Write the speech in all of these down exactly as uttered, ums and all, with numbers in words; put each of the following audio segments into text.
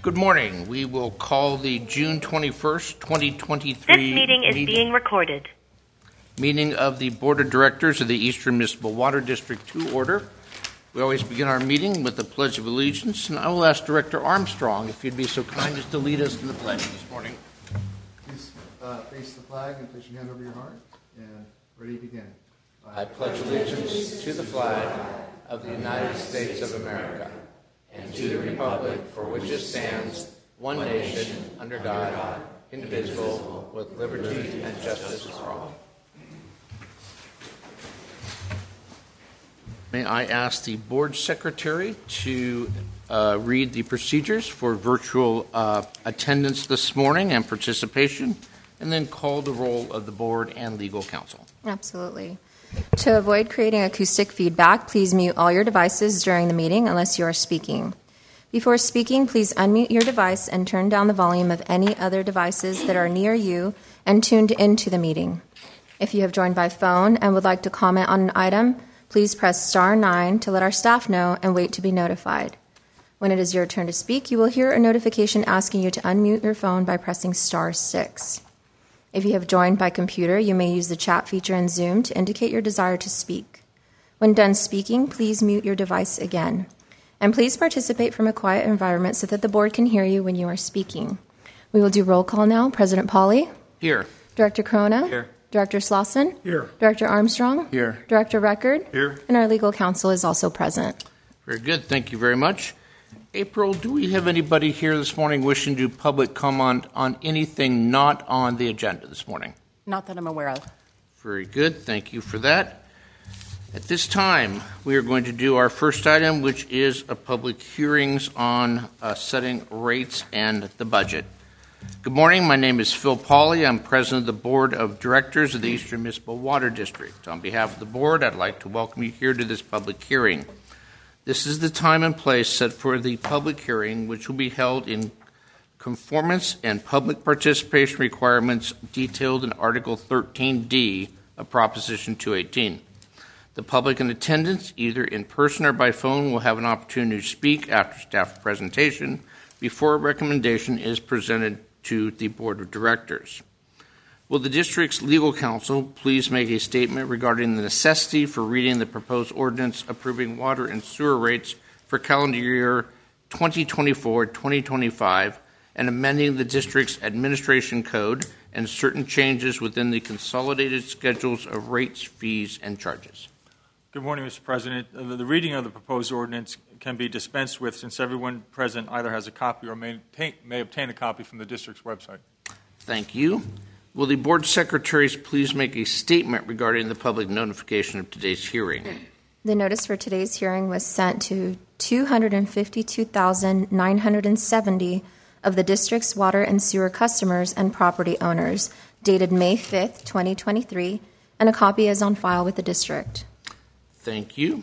Good morning. We will call the June twenty-first, twenty twenty-three This meeting is meeting, being recorded. meeting of the Board of Directors of the Eastern Municipal Water District to order. We always begin our meeting with the Pledge of Allegiance, and I will ask Director Armstrong if you'd be so kind as to lead us in the pledge this morning. Please uh, face the flag and place your hand over your heart, and ready to begin. I pledge allegiance to the flag of the United States of America and to the republic for which it stands, one nation, under God, indivisible, with liberty and justice for all. May I ask the board secretary to uh, read the procedures for virtual uh, attendance this morning and participation, and then call the roll of the board and legal counsel. Absolutely. To avoid creating acoustic feedback, please mute all your devices during the meeting unless you are speaking. Before speaking, please unmute your device and turn down the volume of any other devices that are near you and tuned into the meeting. If you have joined by phone and would like to comment on an item, please press star nine to let our staff know and wait to be notified. When it is your turn to speak, you will hear a notification asking you to unmute your phone by pressing star six. If you have joined by computer, you may use the chat feature in Zoom to indicate your desire to speak. When done speaking, please mute your device again. And please participate from a quiet environment so that the board can hear you when you are speaking. We will do roll call now. President Pauly? Here. Director Corona? Here. Director Slauson? Here. Director Armstrong? Here. Director Record? Here. And our legal counsel is also present. Very good. Thank you very much. April, do we have anybody here this morning wishing to do public comment on anything not on the agenda this morning? Not that I'm aware of. Very good. Thank you for that. At this time, we are going to do our first item, which is a public hearings on uh, setting rates and the budget. Good morning. My name is Phil Pauly. I'm president of the Board of Directors of the Eastern Municipal Water District. On behalf of the board, I'd like to welcome you here to this public hearing. This is the time and place set for the public hearing, which will be held in conformance and public participation requirements detailed in Article thirteen D of Proposition two eighteen. The public in attendance, either in person or by phone, will have an opportunity to speak after staff presentation before a recommendation is presented to the Board of Directors. Will the district's legal counsel please make a statement regarding the necessity for reading the proposed ordinance approving water and sewer rates for calendar year twenty twenty-four twenty twenty-five and amending the district's administration code and certain changes within the consolidated schedules of rates, fees, and charges? Good morning, Mister President. Uh, the reading of the proposed ordinance can be dispensed with since everyone present either has a copy or may, take, may obtain a copy from the district's website. Thank you. Will the board secretaries please make a statement regarding the public notification of today's hearing? The notice for today's hearing was sent to two hundred fifty-two thousand nine hundred seventy of the district's water and sewer customers and property owners, dated May fifth, twenty twenty-three, and a copy is on file with the district. Thank you.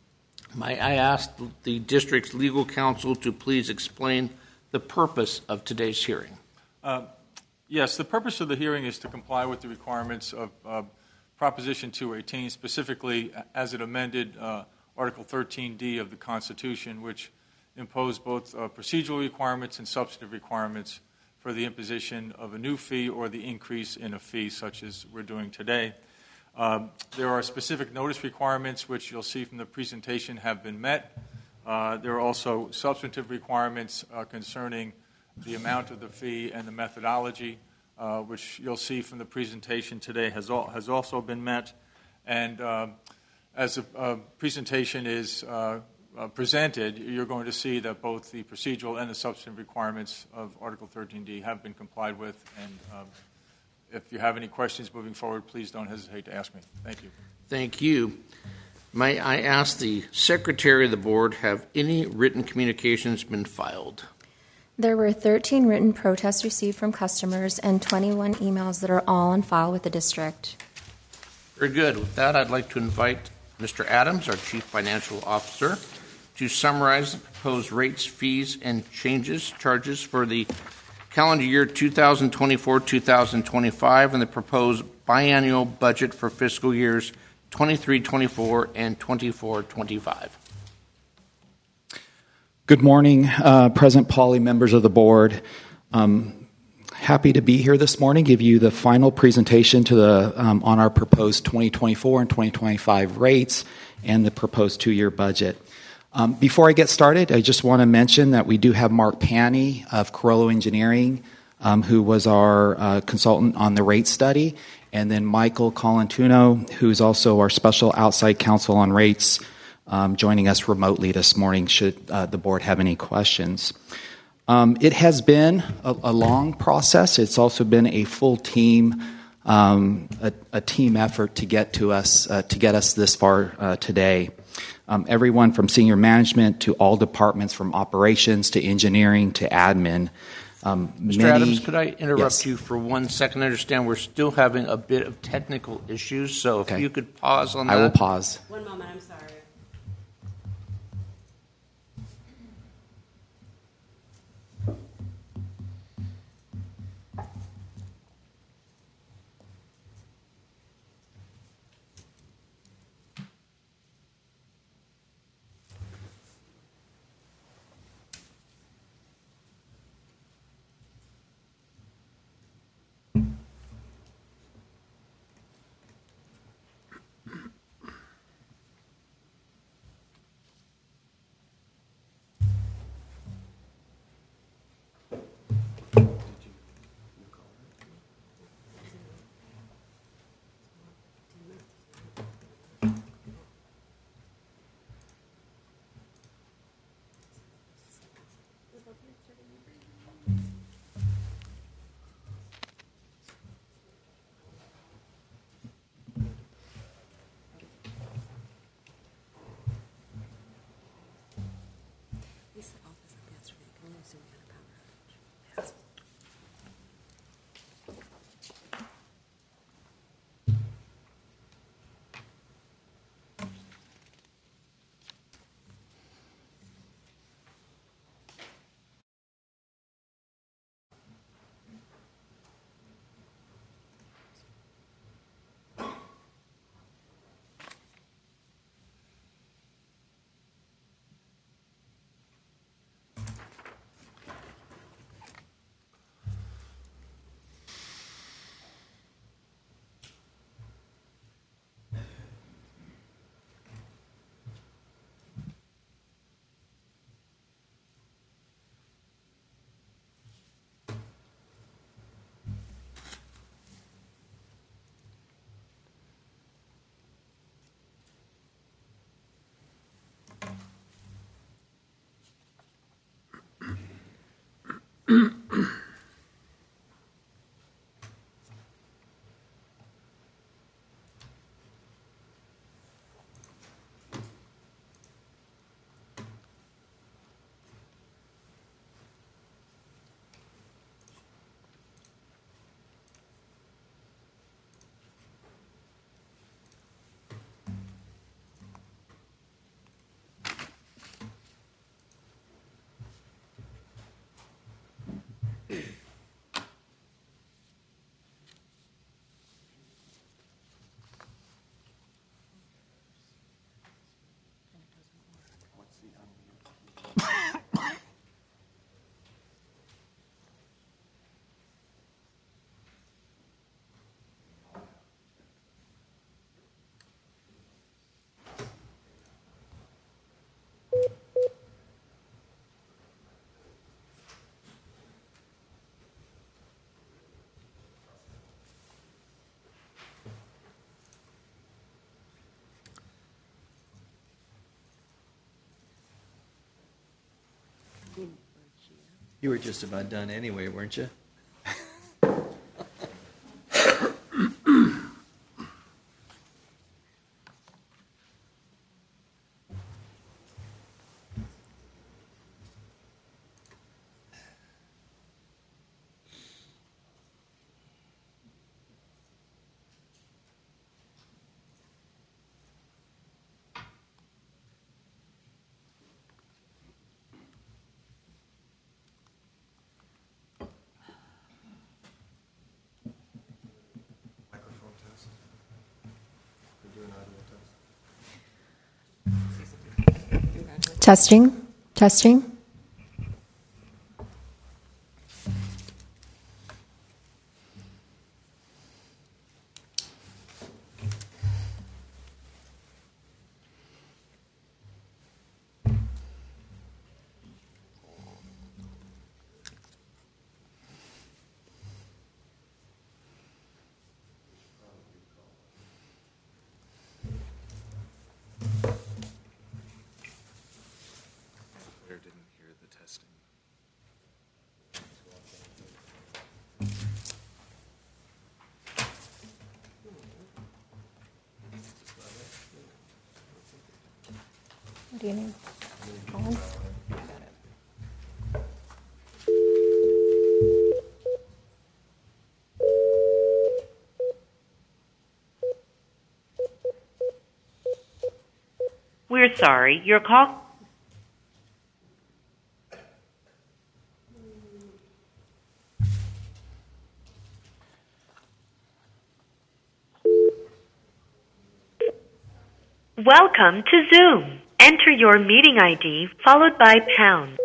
May I ask the district's legal counsel to please explain the purpose of today's hearing? Uh, Yes, the purpose of the hearing is to comply with the requirements of uh, Proposition two eighteen, specifically as it amended uh, Article thirteen D of the Constitution, which imposed both uh, procedural requirements and substantive requirements for the imposition of a new fee or the increase in a fee, such as we're doing today. Um, there are specific notice requirements, which you'll see from the presentation have been met. Uh, there are also substantive requirements uh, concerning the amount of the fee and the methodology, uh, which you'll see from the presentation today has, al- has also been met. And um, as the uh, presentation is uh, uh, presented, you're going to see that both the procedural and the substantive requirements of Article thirteen D have been complied with. And um, if you have any questions moving forward, please don't hesitate to ask me. Thank you. Thank you. May I ask the Secretary of the Board, have any written communications been filed? There were thirteen written protests received from customers and twenty-one emails that are all on file with the district. Very good. With that, I'd like to invite Mister Adams, our Chief Financial Officer, to summarize the proposed rates, fees, and changes, charges for the calendar year two thousand twenty-four to two thousand twenty-five and the proposed biannual budget for fiscal years twenty-three twenty-four and twenty-four twenty-five. Good morning, uh, President Pauly, members of the board. Um, happy to be here this morning, give you the final presentation to the um, on our proposed twenty twenty-four and twenty twenty-five rates and the proposed two-year budget. Um, before I get started, I just want to mention that we do have Mark Panny of Carollo Engineering, um, who was our uh, consultant on the rate study, and then Michael Colantuno, who is also our special outside counsel on rates, um, joining us remotely this morning should uh, the board have any questions. Um, it has been a, a long process. It's also been a full team, um, a, a team effort to get to us, uh, to get us this far uh, today. Um, everyone from senior management to all departments, from operations to engineering to admin. Um, Mister many, Adams, could I interrupt yes. you for one second? I understand we're still having a bit of technical issues, so if Okay. you could pause on that. I will pause. One moment, I'm sorry. You were just about done anyway, weren't you? Testing, testing. Do you need Collins? We're sorry, your call. Welcome to Zoom. Enter your meeting I D followed by pound.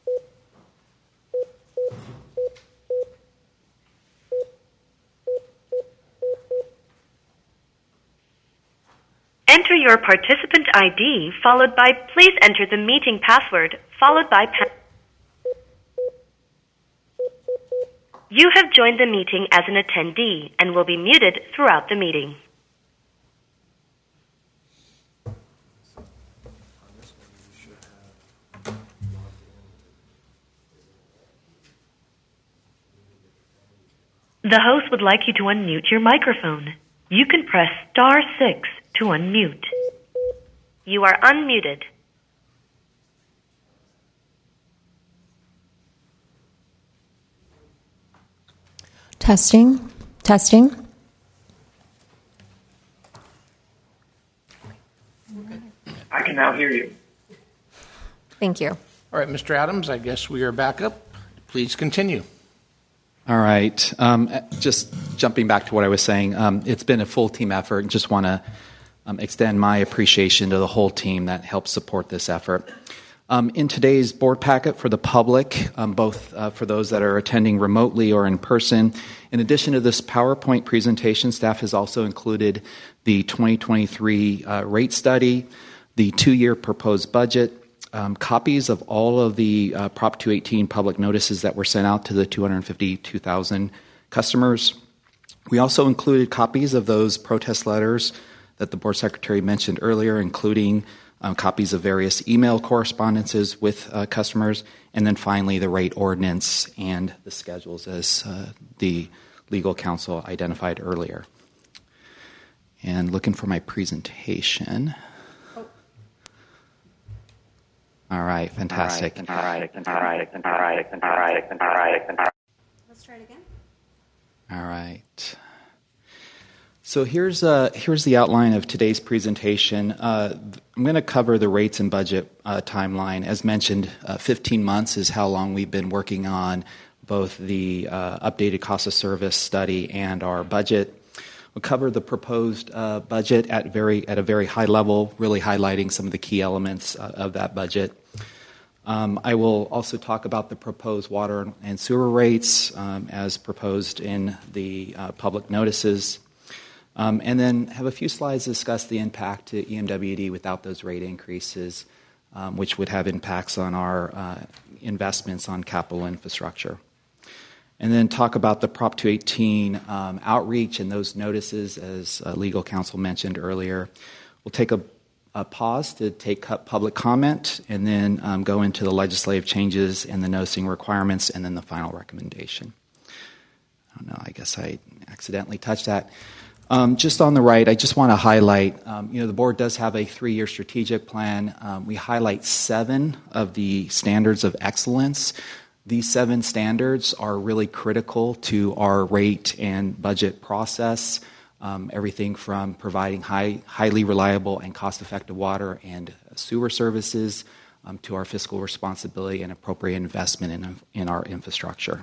Enter your participant I D followed by please enter the meeting password followed by pound. You have joined the meeting as an attendee and will be muted throughout the meeting. The host would like you to unmute your microphone. You can press star six to unmute. You are unmuted. Testing. Testing. I can now hear you. Thank you. All right, Mister Adams, I guess we are back up. Please continue. All right. Um, just jumping back to what I was saying, um, it's been a full team effort. Just want to um, extend my appreciation to the whole team that helped support this effort. Um, in today's board packet for the public, um, both uh, for those that are attending remotely or in person, in addition to this PowerPoint presentation, staff has also included the twenty twenty-three uh, rate study, the two-year proposed budget, Um, copies of all of the uh, Prop two eighteen public notices that were sent out to the two hundred fifty-two thousand customers. We also included copies of those protest letters that the board secretary mentioned earlier, including um, copies of various email correspondences with uh, customers, and then finally the rate ordinance and the schedules as uh, the legal counsel identified earlier. And looking for my presentation. All right, fantastic. All right, all right, all right, all right, all right, all right. Let's try it again. All right. So here's uh, here's the outline of today's presentation. Uh, I'm going to cover the rates and budget uh, timeline. As mentioned, uh, fifteen months is how long we've been working on both the uh, updated cost of service study and our budget. We'll cover the proposed uh, budget at very at a very high level, really highlighting some of the key elements uh, of that budget. Um, I will also talk about the proposed water and sewer rates um, as proposed in the uh, public notices, um, and then have a few slides to discuss the impact to E M W D without those rate increases, um, which would have impacts on our uh, investments on capital infrastructure. And then talk about the Prop two eighteen um, outreach and those notices, as uh, legal counsel mentioned earlier. We'll take a, a pause to take public comment, and then um, go into the legislative changes and the noticing requirements, and then the final recommendation. I don't know, I guess I accidentally touched that. Um, just on the right, I just want to highlight, um, you know, the board does have a three-year strategic plan. Um, we highlight seven of the standards of excellence. These seven standards are really critical to our rate and budget process, um, everything from providing high, highly reliable and cost-effective water and sewer services um, to our fiscal responsibility and appropriate investment in, in our infrastructure.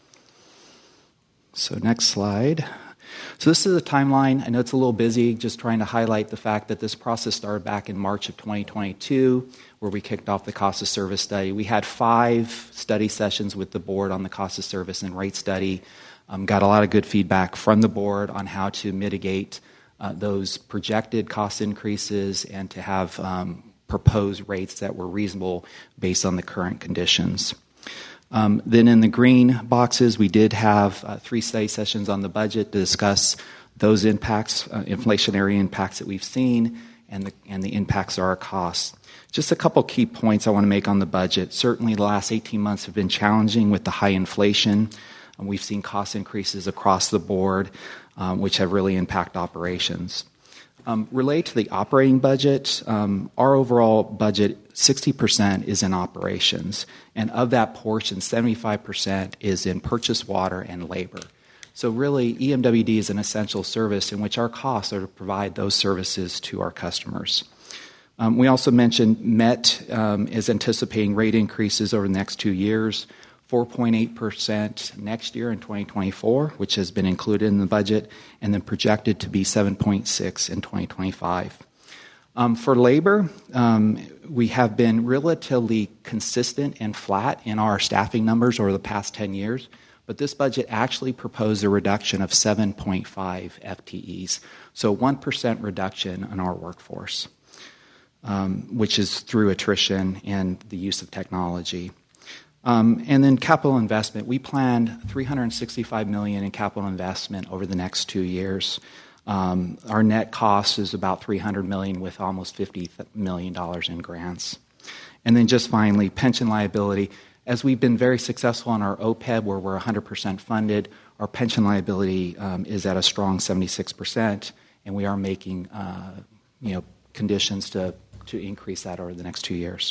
So next slide. So this is a timeline. I know it's a little busy, just trying to highlight the fact that this process started back in March of twenty twenty-two, where we kicked off the cost of service study. We had five study sessions with the board on the cost of service and rate study. Um, got a lot of good feedback from the board on how to mitigate uh, those projected cost increases and to have um, proposed rates that were reasonable based on the current conditions. Um, then in the green boxes, we did have uh, three study sessions on the budget to discuss those impacts, uh, inflationary impacts that we've seen, and the, and the impacts of our costs. Just a couple key points I want to make on the budget. Certainly the last eighteen months have been challenging with the high inflation. Um, we've seen cost increases across the board, um, which have really impacted operations. Um, related to the operating budget, um, our overall budget, sixty percent is in operations. And of that portion, seventy-five percent is in purchase water and labor. So really, E M W D is an essential service in which our costs are to provide those services to our customers. Um, we also mentioned M E T um, is anticipating rate increases over the next two years, four point eight percent next year in twenty twenty-four, which has been included in the budget, and then projected to be seven point six in twenty twenty-five. Um, for labor, um, we have been relatively consistent and flat in our staffing numbers over the past ten years, but this budget actually proposed a reduction of seven point five F T Es, so one percent reduction in our workforce, um, which is through attrition and the use of technology. Um, and then capital investment, we planned three hundred sixty-five million dollars in capital investment over the next two years. Um, our net cost is about three hundred million dollars with almost fifty million dollars in grants. And then just finally, pension liability. As we've been very successful on our O P E B, where we're one hundred percent funded, our pension liability um, is at a strong seventy-six percent, and we are making uh, you know, conditions to, to increase that over the next two years.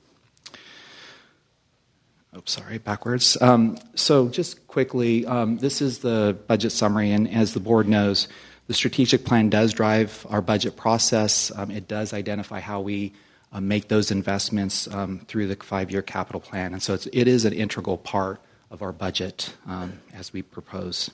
Oops, sorry, backwards. Um, so just quickly, um, this is the budget summary, and as the board knows, the strategic plan does drive our budget process. Um, it does identify how we uh, make those investments um, through the five-year capital plan, and so it's, it is an integral part of our budget um, as we propose.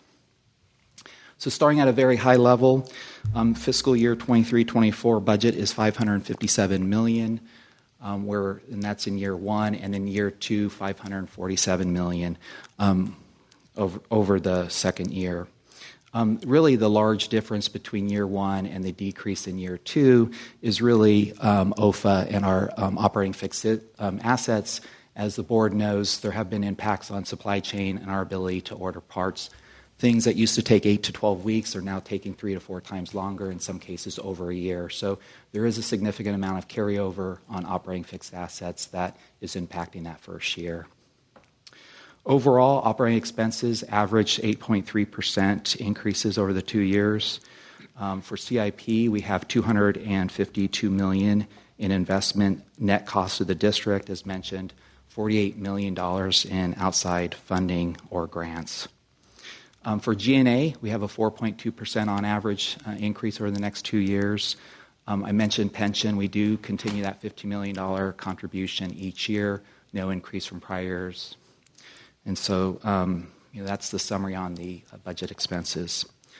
So starting at a very high level, um, fiscal year twenty-three twenty-four budget is five hundred fifty-seven million dollars. Um, where, and that's in year one, and in year two, five hundred forty-seven million dollars um, over, over the second year. Um, really, the large difference between year one and the decrease in year two is really um, O F A and our um, operating fixed um, assets. As the board knows, there have been impacts on supply chain and our ability to order parts. Things that used to take eight to twelve weeks are now taking three to four times longer, in some cases over a year. So there is a significant amount of carryover on operating fixed assets that is impacting that first year. Overall, operating expenses averaged eight point three percent increases over the two years. Um, for C I P, we have two hundred fifty-two million dollars in investment net costs of the district, as mentioned, forty-eight million dollars in outside funding or grants. Um, for G and A, we have a four point two percent on average uh, increase over the next two years. Um, I mentioned pension. We do continue that fifty million dollars contribution each year, no increase from prior years. And so um, you know, that's the summary on the uh, budget expenses.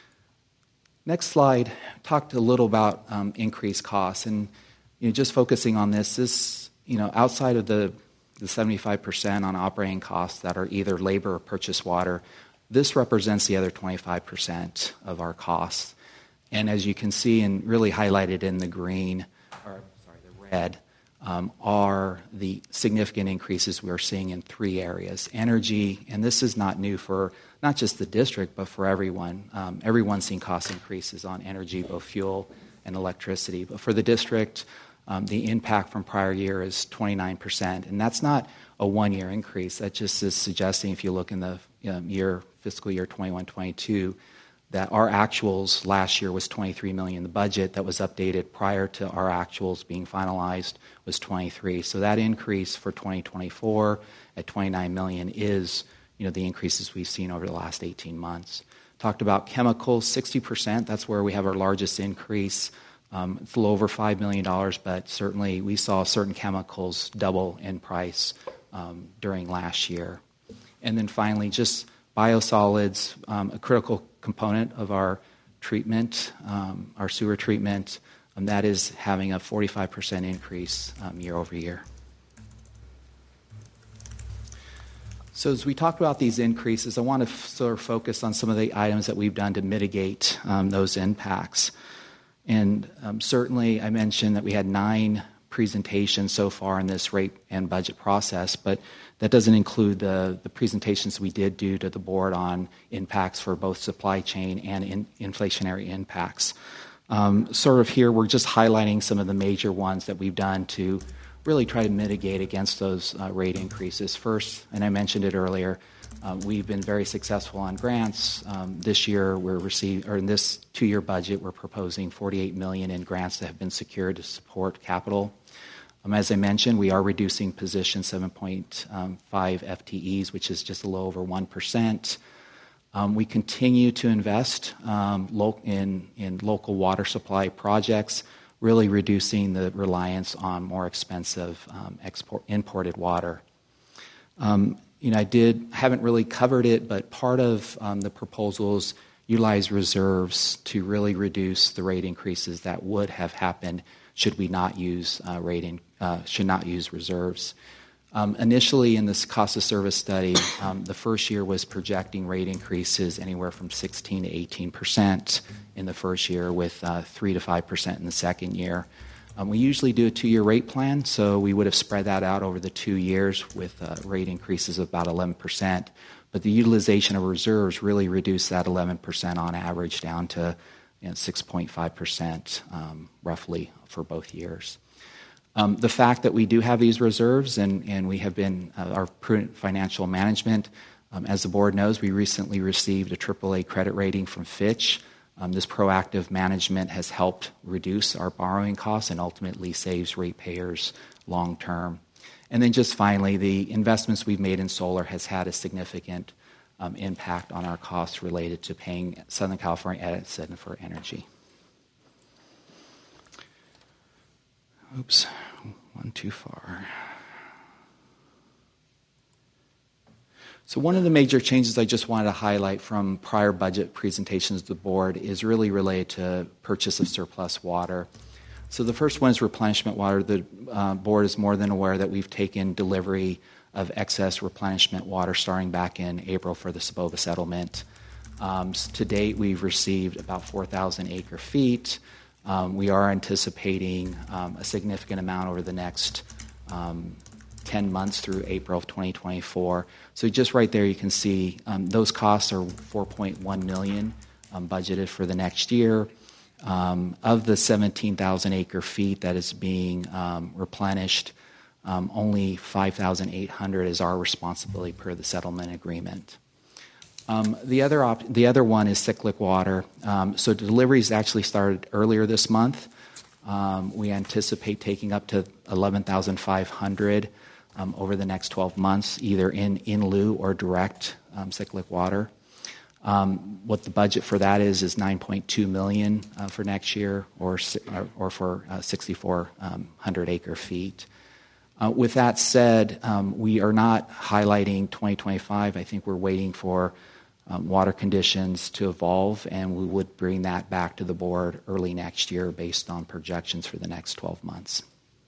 Next slide talked a little about um, increased costs. And you know, just focusing on this, this you know, outside of the, the seventy-five percent on operating costs that are either labor or purchase water, this represents the other twenty-five percent of our costs. And as you can see, and really highlighted in the green, or sorry, the red, um, are the significant increases we're seeing in three areas. Energy, and this is not new for not just the district, but for everyone. Um, everyone's seeing cost increases on energy, both fuel and electricity. But for the district, um, the impact from prior year is twenty-nine percent. And that's not a one-year increase. That just is suggesting, if you look in the um, year, fiscal year twenty-one twenty-two, that our actuals last year was twenty-three million dollars. The budget that was updated prior to our actuals being finalized was twenty-three. So that increase for twenty twenty-four at twenty-nine million dollars is, you know, the increases we've seen over the last eighteen months. Talked about chemicals, sixty percent. That's where we have our largest increase. Um, it's a little over five million dollars, but certainly we saw certain chemicals double in price um, during last year. And then finally, just biosolids, um, a critical component of our treatment, um, our sewer treatment, um, that is having a forty-five percent increase um, year over year. So as we talk about these increases, I want to f- sort of focus on some of the items that we've done to mitigate um, those impacts. And um, certainly I mentioned that we had nine presentations so far in this rate and budget process, but that doesn't include the, the presentations we did do to the board on impacts for both supply chain and in, inflationary impacts. Um, sort of here, we're just highlighting some of the major ones that we've done to really try to mitigate against those uh, rate increases. First, and I mentioned it earlier, Uh, we've been very successful on grants. Um, this year, we're receiving, or in this two-year budget, we're proposing forty-eight million dollars in grants that have been secured to support capital. Um, as I mentioned, we are reducing position seven point five F T Es, which is just a little over one percent. Um, we continue to invest um, lo- in, in local water supply projects, really reducing the reliance on more expensive um, export, imported water. Um, you know, I did haven't really covered it, but part of um, the proposals utilize reserves to really reduce the rate increases that would have happened should we not use uh, rate in, uh, should not use reserves. Um, initially, in this cost of service study, um, the first year was projecting rate increases anywhere from sixteen to eighteen percent in the first year, with uh, three to five percent in the second year. Um, we usually do a two-year rate plan, so we would have spread that out over the two years with uh, rate increases of about eleven percent. But the utilization of reserves really reduced that eleven percent on average down to you know, six point five percent um, roughly for both years. Um, the fact that we do have these reserves and, and we have been, uh, our prudent financial management, um, as the board knows, we recently received a triple A credit rating from Fitch. Um, this proactive management has helped reduce our borrowing costs and ultimately saves ratepayers long term. And then just finally, the investments we've made in solar has had a significant um, impact on our costs related to paying Southern California Edison for energy. Oops, one too far. So one of the major changes I just wanted to highlight from prior budget presentations to the board is really related to purchase of surplus water. So the first one is replenishment water. The uh, board is more than aware that we've taken delivery of excess replenishment water starting back in April for the Sabova settlement. Um, to date, we've received about four thousand acre feet. Um, we are anticipating um, a significant amount over the next um, ten months through April of twenty twenty-four. So just right there you can see um, those costs are four point one million dollars um, budgeted for the next year. Um, of the seventeen thousand acre feet that is being um, replenished, um, only five thousand eight hundred is our responsibility per the settlement agreement. Um, the other op- the other one is cyclic water. Um, so deliveries actually started earlier this month. Um, we anticipate taking up to eleven thousand five hundred um, over the next twelve months, either in, in lieu or direct um, cyclic water. Um, what the budget for that is is nine point two million dollars uh, for next year, or or for uh, sixty-four hundred acre feet. Uh, with that said, um, we are not highlighting twenty twenty-five. I think we're waiting for Um, water conditions to evolve, and we would bring that back to the board early next year based on projections for the next twelve months.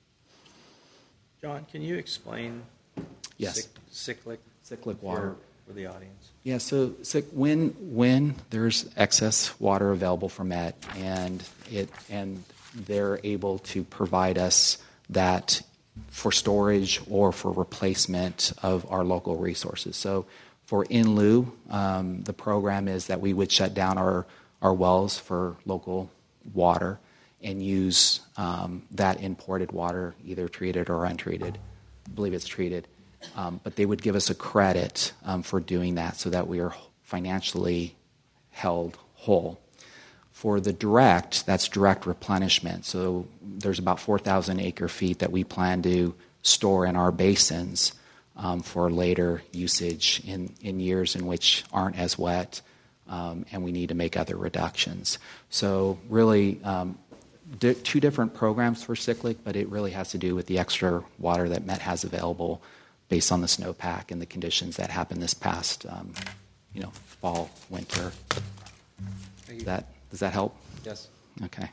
John, can you explain Yes. cyc- cyclic Cyclic water. for, for the audience? Yeah, so, so when when there's excess water available from Met and it and they're able to provide us that for storage or for replacement of our local resources. So for in lieu, um, the program is that we would shut down our, our wells for local water and use um, that imported water, either treated or untreated. I believe it's treated. Um, but they would give us a credit um, for doing that so that we are financially held whole. For the direct, that's direct replenishment. So there's about four thousand acre feet that we plan to store in our basins Um, for later usage in, in years in which aren't as wet, um, and we need to make other reductions. So really um, di- two different programs for cyclic, but it really has to do with the extra water that Met has available based on the snowpack and the conditions that happened this past um, you know, fall, winter. Does that, does that help? Yes. Okay.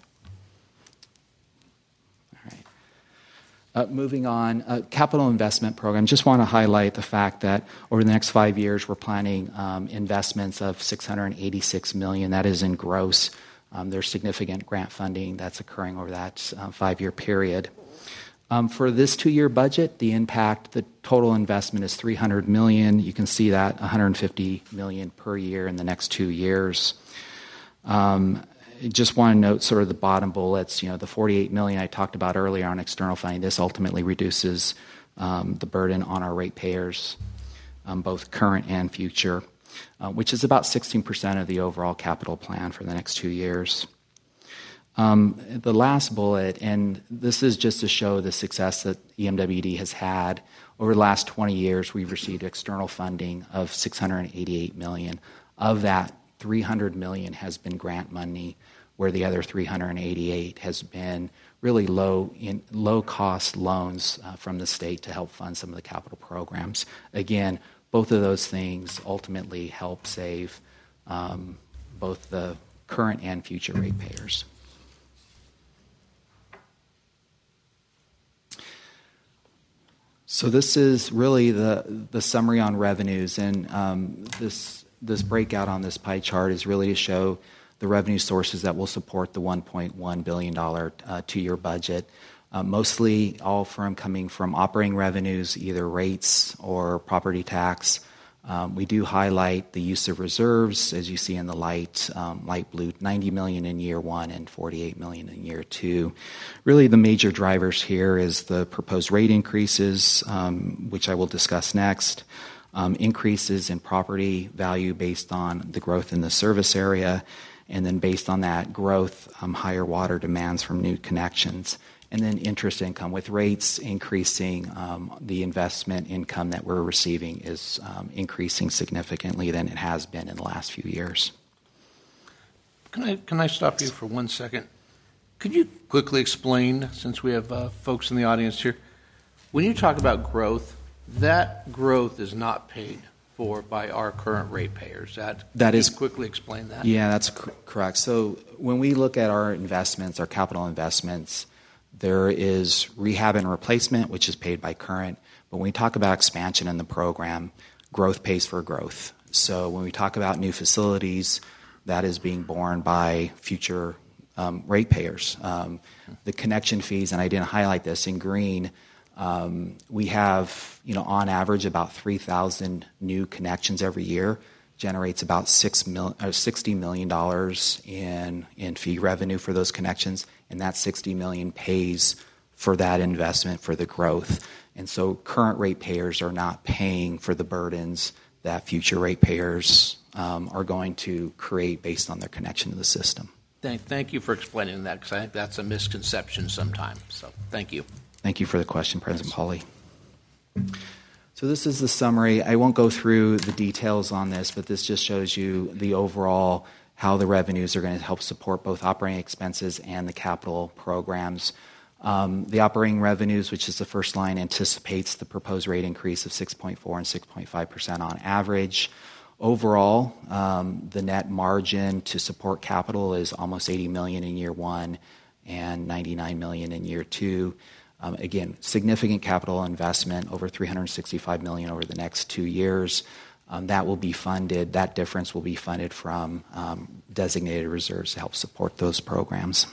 Uh, moving on, uh, capital investment program. Just want to highlight the fact that over the next five years, we're planning um, investments of six hundred eighty-six million dollars. That is in gross. Um, there's significant grant funding that's occurring over that uh, five-year period. Um, for this two-year budget, the impact, the total investment is three hundred million dollars. You can see that one hundred fifty million dollars per year in the next two years. Um, Just want to note sort of the bottom bullets. You know, the forty-eight million dollars I talked about earlier on external funding, this ultimately reduces um, the burden on our ratepayers. um, both current and future, uh, which is about sixteen percent of the overall capital plan for the next two years. Um, the last bullet, and this is just to show the success that E M W D has had. Over the last twenty years, we've received external funding of six hundred eighty-eight million dollars. Of that, three hundred million dollars has been grant money, where the other three hundred eighty-eight has been really low in low cost loans uh, from the state to help fund some of the capital programs. Again, both of those things ultimately help save um, both the current and future ratepayers. So this is really the the summary on revenues, and um, this this breakout on this pie chart is really to show the revenue sources that will support the one point one billion dollars uh, two-year budget, uh, mostly all from coming from operating revenues, either rates or property tax. Um, we do highlight the use of reserves, as you see in the light um, light blue, ninety million dollars in year one and forty-eight million dollars in year two. Really, the major drivers here is the proposed rate increases, um, which I will discuss next, um, increases in property value based on the growth in the service area, and then based on that growth, um, higher water demands from new connections. And then interest income, with rates increasing, um, the investment income that we're receiving is um, increasing significantly than it has been in the last few years. Can I can I stop you for one second? Could you quickly explain, since we have uh, folks in the audience here, when you talk about growth, that growth is not paid for by our current ratepayers. That that can is you quickly explain that. Yeah, that's cr- correct. So when we look at our investments, our capital investments, there is rehab and replacement, which is paid by current. But when we talk about expansion in the program, growth pays for growth. So when we talk about new facilities, that is being borne by future um, ratepayers. Um, the connection fees, and I didn't highlight this in green, um, we have, you know, on average about three thousand new connections every year, generates about six mil, or sixty million dollars in, in fee revenue for those connections, and that sixty million dollars pays for that investment for the growth. And so current ratepayers are not paying for the burdens that future ratepayers um, are going to create based on their connection to the system. Thank, thank you for explaining that, because I think that's a misconception sometimes. So thank you. Thank you for the question, President Pauly. So this is the summary. I won't go through the details on this, but this just shows you the overall how the revenues are going to help support both operating expenses and the capital programs. Um, the operating revenues, which is the first line, anticipates the proposed rate increase of six point four and six point five percent on average. Overall, um, the net margin to support capital is almost eighty million dollars in year one and ninety-nine million dollars in year two. Um, again, significant capital investment, over three hundred sixty-five million dollars over the next two years. Um, that will be funded, that difference will be funded from um, designated reserves to help support those programs.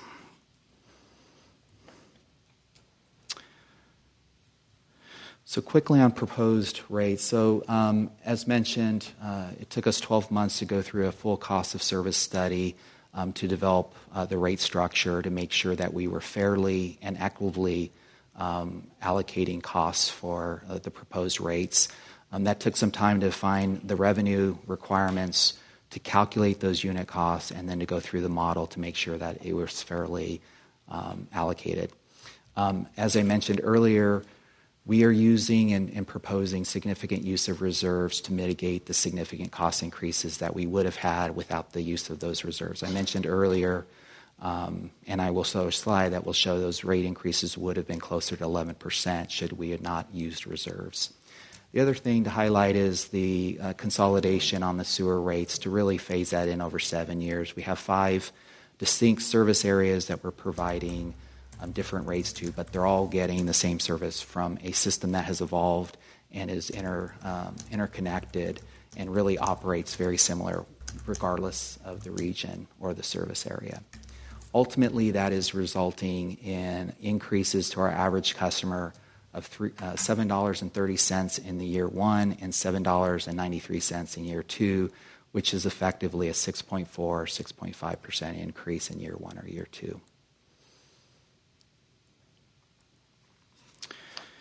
So quickly on proposed rates. So um, as mentioned, uh, it took us twelve months to go through a full cost of service study um, to develop uh, the rate structure to make sure that we were fairly and equitably um, allocating costs for uh, the proposed rates. Um, that took some time to find the revenue requirements, to calculate those unit costs, and then to go through the model to make sure that it was fairly um, allocated. Um, as I mentioned earlier, we are using and, and proposing significant use of reserves to mitigate the significant cost increases that we would have had without the use of those reserves. I mentioned earlier, um, and I will show a slide that will show those rate increases would have been closer to eleven percent should we have not used reserves. The other thing to highlight is the uh, consolidation on the sewer rates to really phase that in over seven years. We have five distinct service areas that we're providing Um, different rates to, but they're all getting the same service from a system that has evolved and is inter, um, interconnected and really operates very similar regardless of the region or the service area. Ultimately, that is resulting in increases to our average customer of three, uh, seven dollars and thirty cents in the year one and seven dollars and ninety-three cents in year two, which is effectively a six point four or six point five percent increase in year one or year two.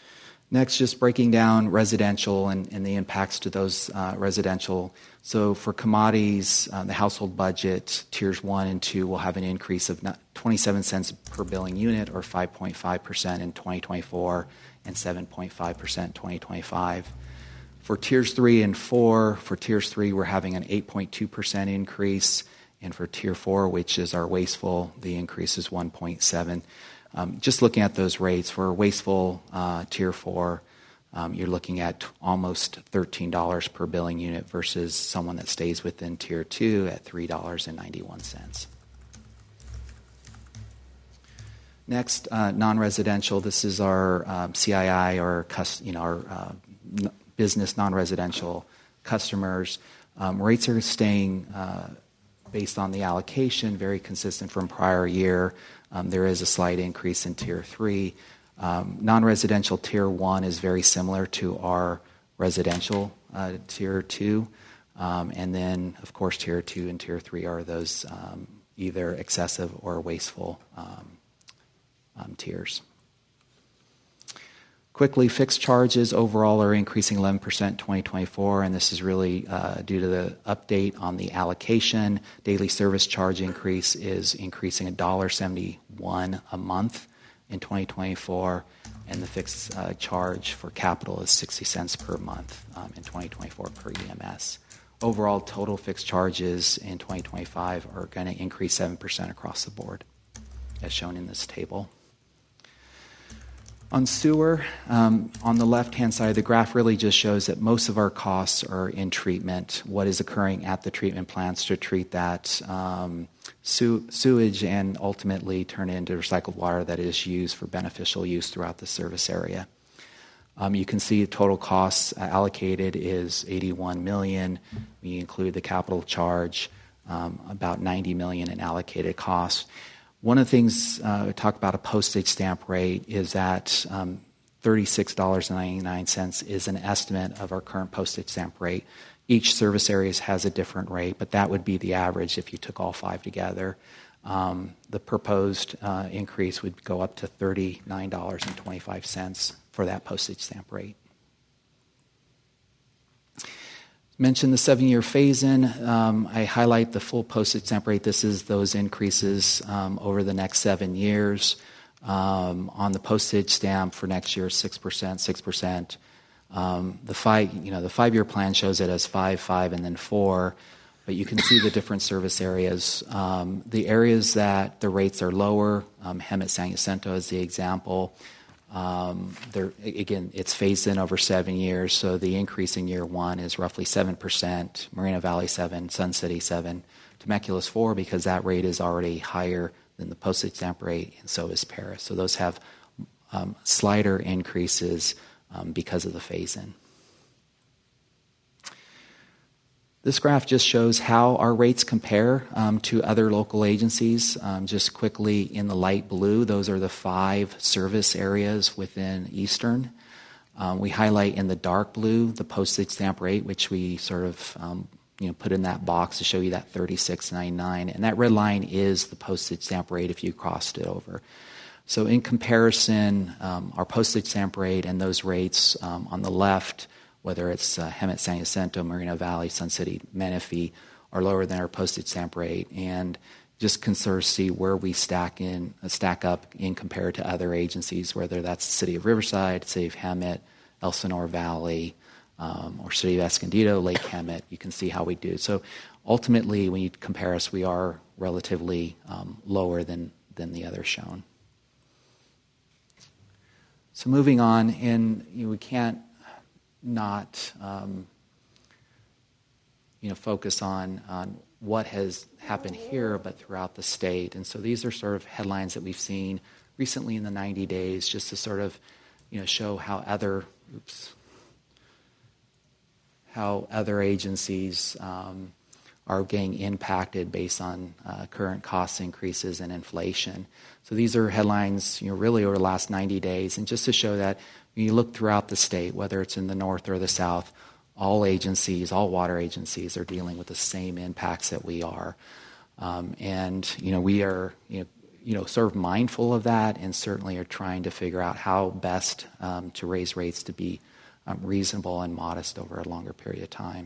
Next, just breaking down residential and, and the impacts to those uh, residential. So for commodities, uh, the household budget, tiers one and two will have an increase of twenty-seven cents per billing unit, or five point five percent in twenty twenty-four and seven point five percent in twenty twenty-five. For tiers three and four, for tiers three, we're having an eight point two percent increase. And for tier four, which is our wasteful, the increase is one point seven. Um, just looking at those rates, for wasteful uh, tier four, um, you're looking at almost thirteen dollars per billing unit versus someone that stays within tier two at three dollars and ninety-one cents. Next, uh, non-residential. This is our um, C I I, or you know, our uh, n- business non-residential customers. Um, rates are staying uh, based on the allocation, very consistent from prior year. Um, there is a slight increase in tier three. Um, non-residential tier one is very similar to our residential uh, tier two. Um, and then, of course, tier two and tier three are those um, either excessive or wasteful um, um, tiers. Quickly, fixed charges overall are increasing eleven percent in twenty twenty-four, and this is really uh, due to the update on the allocation. Daily service charge increase is increasing one dollar seventy-one a month in twenty twenty-four, and the fixed uh, charge for capital is sixty cents per month um, in twenty twenty-four per E M S. Overall, total fixed charges in twenty twenty-five are going to increase seven percent across the board, as shown in this table. On sewer, um, on the left-hand side, the graph really just shows that most of our costs are in treatment, what is occurring at the treatment plants to treat that um, sew- sewage and ultimately turn it into recycled water that is used for beneficial use throughout the service area. Um, you can see the total costs allocated is eighty-one million dollars. We include the capital charge, um, about ninety million dollars in allocated costs. One of the things uh, we talk about a postage stamp rate is that um, thirty-six dollars and ninety-nine cents is an estimate of our current postage stamp rate. Each service area has a different rate, but that would be the average if you took all five together. Um, the proposed uh, increase would go up to thirty-nine dollars and twenty-five cents for that postage stamp rate. Mentioned the seven-year phase-in. Um, I highlight the full postage stamp rate. This is those increases um, over the next seven years. Um, on the postage stamp for next year, six percent, six percent. Um, the five, you know, the five-year plan shows it as five, five, and then four. But you can see the different service areas. Um, the areas that the rates are lower, um, Hemet San Jacinto is the example. Um, there, again, it's phased in over seven years, so the increase in year one is roughly seven percent, Moreno Valley seven, Sun City seven, Temecula's four, because that rate is already higher than the postage stamp rate, and so is Paris. So those have um, slighter increases um, because of the phase-in. This graph just shows how our rates compare um, to other local agencies. Um, just quickly, in the light blue, those are the five service areas within Eastern. Um, we highlight in the dark blue the postage stamp rate, which we sort of um, you know put in that box to show you that thirty-six ninety-nine, and that red line is the postage stamp rate if you crossed it over. So in comparison, um, our postage stamp rate and those rates um, on the left, whether it's uh, Hemet San Jacinto, Moreno Valley, Sun City, Menifee, are lower than our postage stamp rate, and just concern to see where we stack in, uh, stack up in compared to other agencies, whether that's the City of Riverside, City of Hemet, Elsinore Valley, um, or City of Escondido, Lake Hemet. You can see how we do. So ultimately, when you compare us, we are relatively um, lower than than the others shown. So moving on, and you know, we can't not um, you know focus on on what has happened here, but throughout the state. And so these are sort of headlines that we've seen recently in the ninety days, just to sort of you know show how other oops how other agencies um, are getting impacted based on uh, current cost increases and inflation. So these are headlines you know really over the last ninety days, and just to show that when you look throughout the state, whether it's in the north or the south, all agencies, all water agencies are dealing with the same impacts that we are. Um, and, you know, we are, you know, you know, sort of mindful of that and certainly are trying to figure out how best um, to raise rates to be um, reasonable and modest over a longer period of time.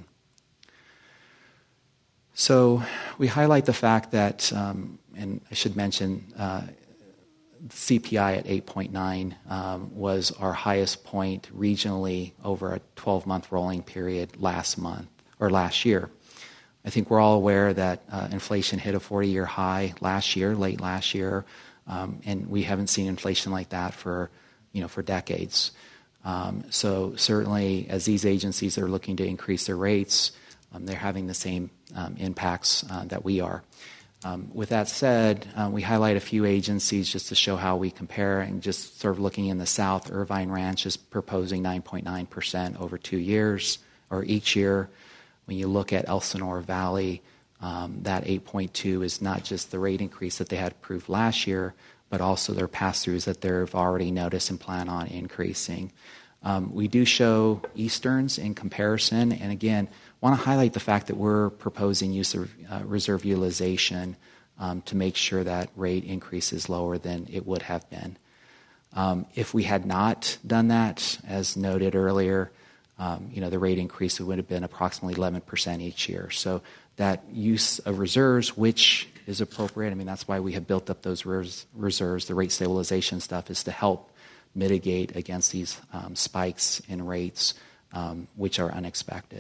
So we highlight the fact that, um, and I should mention, uh, C P I at eight point nine um, was our highest point regionally over a twelve-month rolling period last month or last year. I think we're all aware that uh, inflation hit a forty-year high last year, late last year, um, and we haven't seen inflation like that for, you know, for decades. Um, so certainly, as these agencies are looking to increase their rates, um, they're having the same um, impacts uh, that we are. Um, with that said, uh, we highlight a few agencies just to show how we compare, and just sort of looking in the South, Irvine Ranch is proposing nine point nine percent over two years or each year. When you look at Elsinore Valley, um, that eight point two is not just the rate increase that they had approved last year, but also their pass-throughs that they've already noticed and plan on increasing. Um, we do show Easterns in comparison, and again, want to highlight the fact that we're proposing use of uh, reserve utilization um, to make sure that rate increase is lower than it would have been. Um, if we had not done that, as noted earlier, um, you know, the rate increase would have been approximately eleven percent each year. So that use of reserves, which is appropriate, I mean, that's why we have built up those res- reserves. The rate stabilization stuff is to help mitigate against these um, spikes in rates, um, which are unexpected.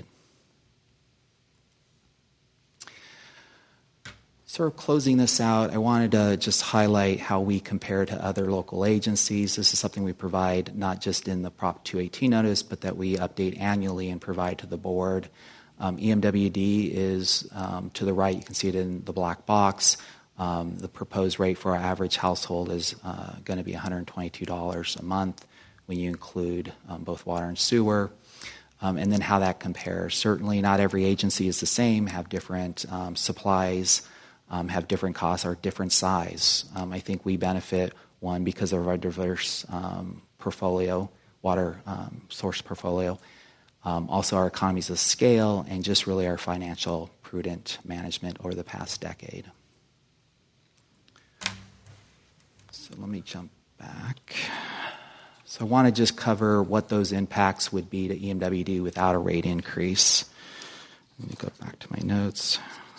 Sort of closing this out, I wanted to just highlight how we compare to other local agencies. This is something we provide not just in the Prop two eighteen notice, but that we update annually and provide to the board. Um, E M W D is um, to the right. You can see it in the black box. Um, the proposed rate for our average household is uh, going to be one hundred twenty-two dollars a month when you include um, both water and sewer. Um, and then how that compares. Certainly not every agency is the same, have different um, supplies, Um, have different costs, are different size. Um, I think we benefit, one, because of our diverse um, portfolio, water um, source portfolio, um, also our economies of scale, and just really our financial prudent management over the past decade. So let me jump back. So I want to just cover what those impacts would be to E M W D without a rate increase. Let me go back to my notes.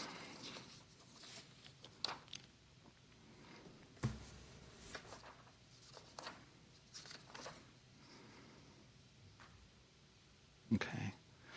Okay.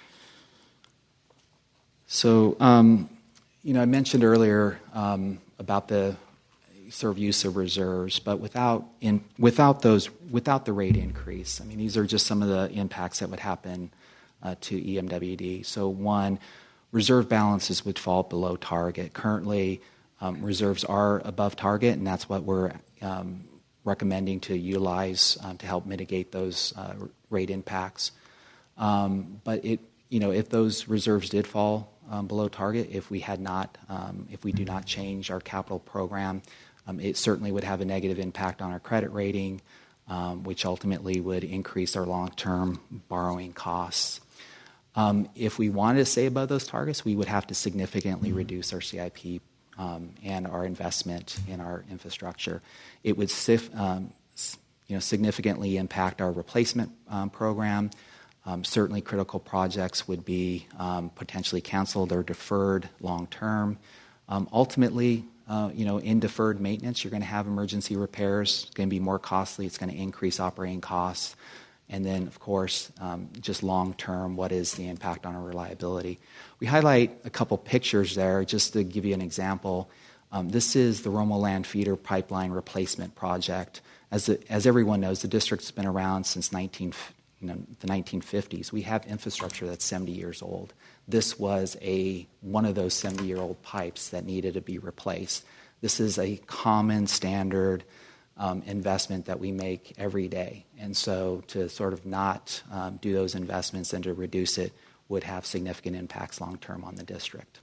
So, um, you know, I mentioned earlier um, about the sort of use of reserves, but without in without those without the rate increase, I mean, these are just some of the impacts that would happen uh, to E M W D. So, one, reserve balances would fall below target. Currently, um, reserves are above target, and that's what we're um, recommending to utilize um, to help mitigate those uh, rate impacts. Um, but it, you know, if those reserves did fall um, below target, if we had not, um, if we do not change our capital program, um, it certainly would have a negative impact on our credit rating, um, which ultimately would increase our long-term borrowing costs. Um, if we wanted to stay above those targets, we would have to significantly reduce our C I P um, and our investment in our infrastructure. It would, sif- um, you know, significantly impact our replacement um, program. Um, certainly critical projects would be um, potentially canceled or deferred long term. Um, ultimately, uh, you know, in deferred maintenance, you're going to have emergency repairs. It's going to be more costly. It's going to increase operating costs. And then, of course, um, just long term, what is the impact on our reliability? We highlight a couple pictures there just to give you an example. Um, this is the Romo Land Feeder Pipeline Replacement Project. As, the, as everyone knows, the district's been around since nineteen You know, the nineteen fifties. We have infrastructure that's seventy years old. This was a one of those seventy-year-old pipes that needed to be replaced. This is a common standard um, investment that we make every day. And so to sort of not um, do those investments and to reduce it would have significant impacts long-term on the district.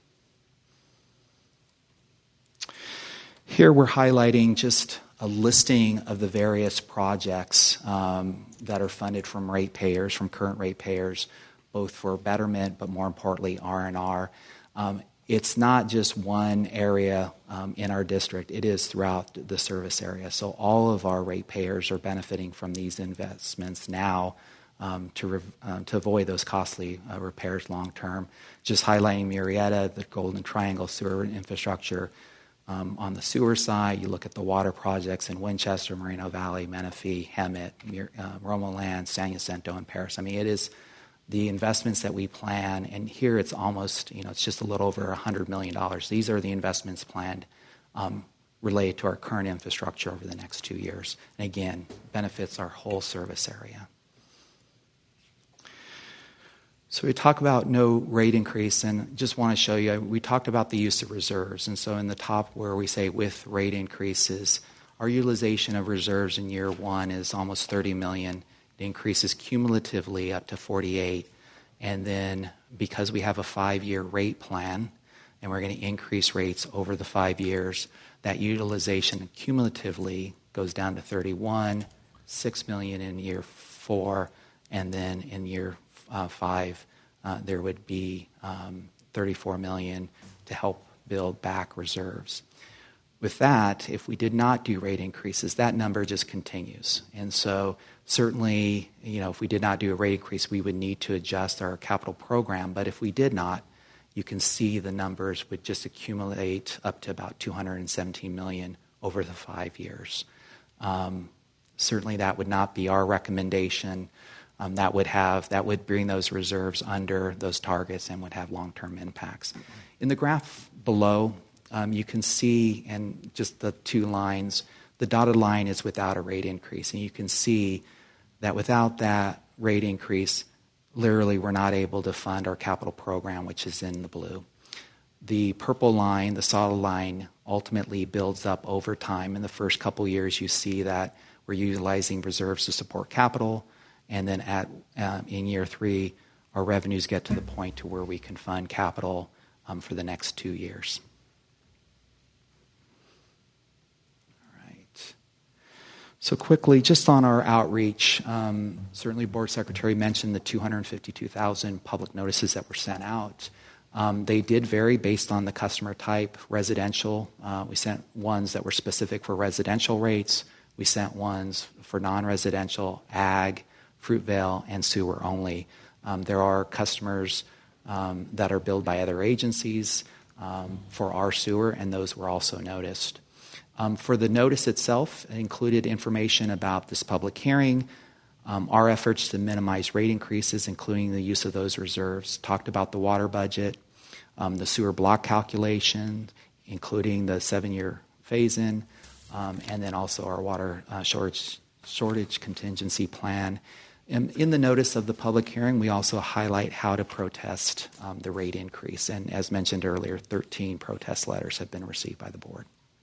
Here we're highlighting just a listing of the various projects um, that are funded from ratepayers, from current ratepayers, both for betterment, but more importantly, R and R. Um, it's not just one area um, in our district. It is throughout the service area. So all of our ratepayers are benefiting from these investments now um, to, re- um, to avoid those costly uh, repairs long term. Just highlighting Murrieta, the Golden Triangle sewer infrastructure. Um, on the sewer side, you look at the water projects in Winchester, Moreno Valley, Menifee, Hemet, Mir- uh, Roma Land, San Jacinto, and Paris. I mean, it is the investments that we plan, and here it's almost, you know, it's just a little over one hundred million dollars. These are the investments planned um, related to our current infrastructure over the next two years. And again, benefits our whole service area. So we talk about no rate increase, and just want to show you, we talked about the use of reserves. And so in the top where we say with rate increases, our utilization of reserves in year one is almost thirty million dollars. It increases cumulatively up to forty-eight. And then because we have a five-year rate plan, and we're going to increase rates over the five years, that utilization cumulatively goes down to thirty-one, six million dollars in year four, and then in year uh, five, uh, there would be um, thirty-four million dollars to help build back reserves. With that, if we did not do rate increases, that number just continues. And so certainly, you know, if we did not do a rate increase, we would need to adjust our capital program. But if we did not, you can see the numbers would just accumulate up to about two hundred seventeen million dollars over the five years. Um, certainly, that would not be our recommendation. Um, that would have that would bring those reserves under those targets and would have long-term impacts. In the graph below, um, you can see, and just the two lines, the dotted line is without a rate increase, and you can see that without that rate increase, literally we're not able to fund our capital program, which is in the blue. The purple line, the solid line, ultimately builds up over time. In the first couple years, you see that we're utilizing reserves to support capital, and then at uh, in year three, our revenues get to the point to where we can fund capital um, for the next two years. So quickly, just on our outreach, um, certainly Board Secretary mentioned the two hundred fifty-two thousand public notices that were sent out. Um, they did vary based on the customer type. Residential, uh, we sent ones that were specific for residential rates. We sent ones for non-residential, ag, Fruitvale, and sewer only. Um, there are customers um, that are billed by other agencies um, for our sewer, and those were also noticed. Um, for the notice itself, it included information about this public hearing, um, our efforts to minimize rate increases, including the use of those reserves, talked about the water budget, um, the sewer block calculation, including the seven-year phase-in, um, and then also our water uh, shortage, shortage contingency plan. And in the notice of the public hearing, we also highlight how to protest um, the rate increase. And as mentioned earlier, thirteen protest letters have been received by the board.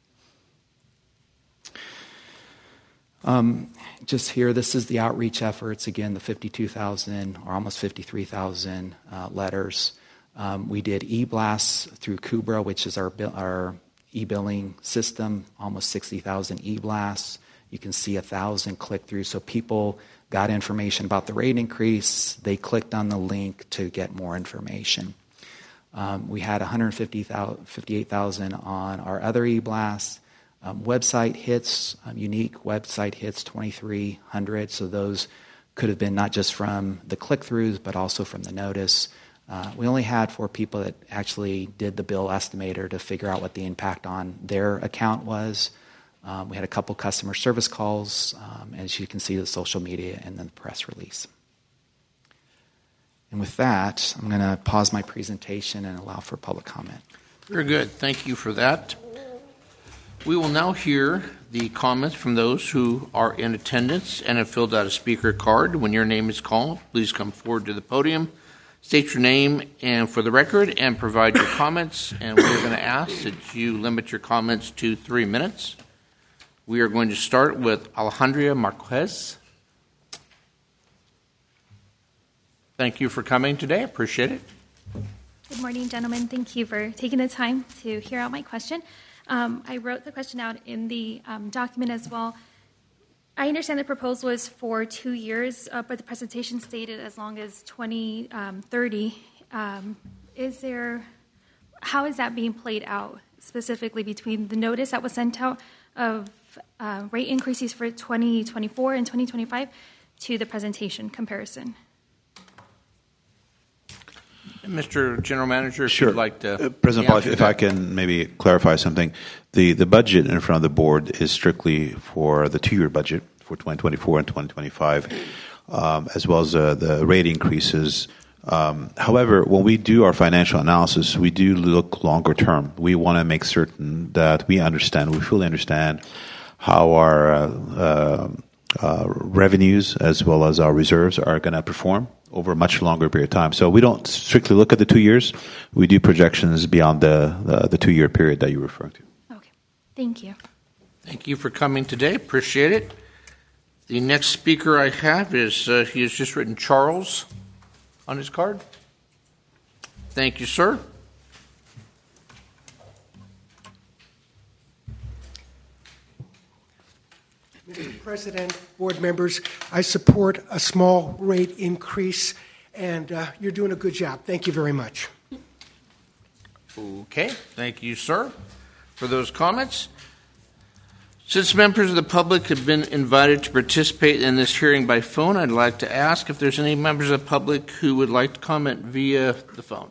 Um, just here, this is the outreach efforts. Again, the fifty-two thousand or almost fifty-three thousand uh, letters. Um, we did e-blasts through Kubra, which is our our e-billing system, almost sixty thousand e-blasts. You can see one thousand click-throughs. So people got information about the rate increase. They clicked on the link to get more information. Um, we had one hundred fifty-eight thousand on our other e-blasts. Um, website hits, um, unique website hits, twenty-three hundred. So those could have been not just from the click-throughs, but also from the notice. Uh, we only had four people that actually did the bill estimator to figure out what the impact on their account was. Um, we had a couple customer service calls, um, as you can see, the social media and then the press release. And with that, I'm going to pause my presentation and allow for public comment. Very good. Thank you for that. We will now hear the comments from those who are in attendance and have filled out a speaker card. When your name is called, please come forward to the podium, state your name and for the record, and provide your comments. And we're going to ask that you limit your comments to three minutes. We are going to start with Alejandra Marquez. Thank you for coming today. I appreciate it. Good morning, gentlemen. Thank you for taking the time to hear out my question. Um, I wrote the question out in the um, document as well. I understand the proposal was for two years, uh, but the presentation stated as long as twenty thirty. Um, is there, how is that being played out specifically between the notice that was sent out of uh, rate increases for twenty twenty-four and twenty twenty-five to the presentation comparison? Mister General Manager, if Sure. you'd like to. Uh, President Paul, if, answer if I that. can maybe clarify something. The, the budget in front of the board is strictly for the two-year budget for twenty twenty-four and twenty twenty-five, um, as well as uh, the rate increases. Um, however, when we do our financial analysis, we do look longer term. We want to make certain that we understand, we fully understand how our uh, uh, uh, revenues as well as our reserves are going to perform over a much longer period of time. So we don't strictly look at the two years. We do projections beyond the, the, the two-year period that you're referring to. Okay. Thank you. Thank you for coming today. Appreciate it. The next speaker I have is, uh, he has just written Charles on his card. Thank you, sir. Mister President, board members, I support a small rate increase, and uh, you're doing a good job. Thank you very much. Okay. Thank you, sir, for those comments. Since members of the public have been invited to participate in this hearing by phone, I'd like to ask if there's any members of the public who would like to comment via the phone.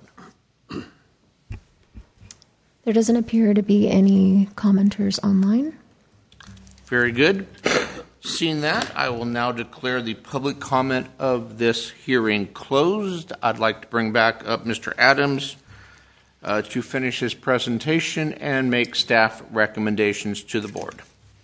There doesn't appear to be any commenters online. Very good. Seeing that, I will now declare the public comment of this hearing closed. I'd like to bring back up Mister Adams uh, to finish his presentation and make staff recommendations to the board.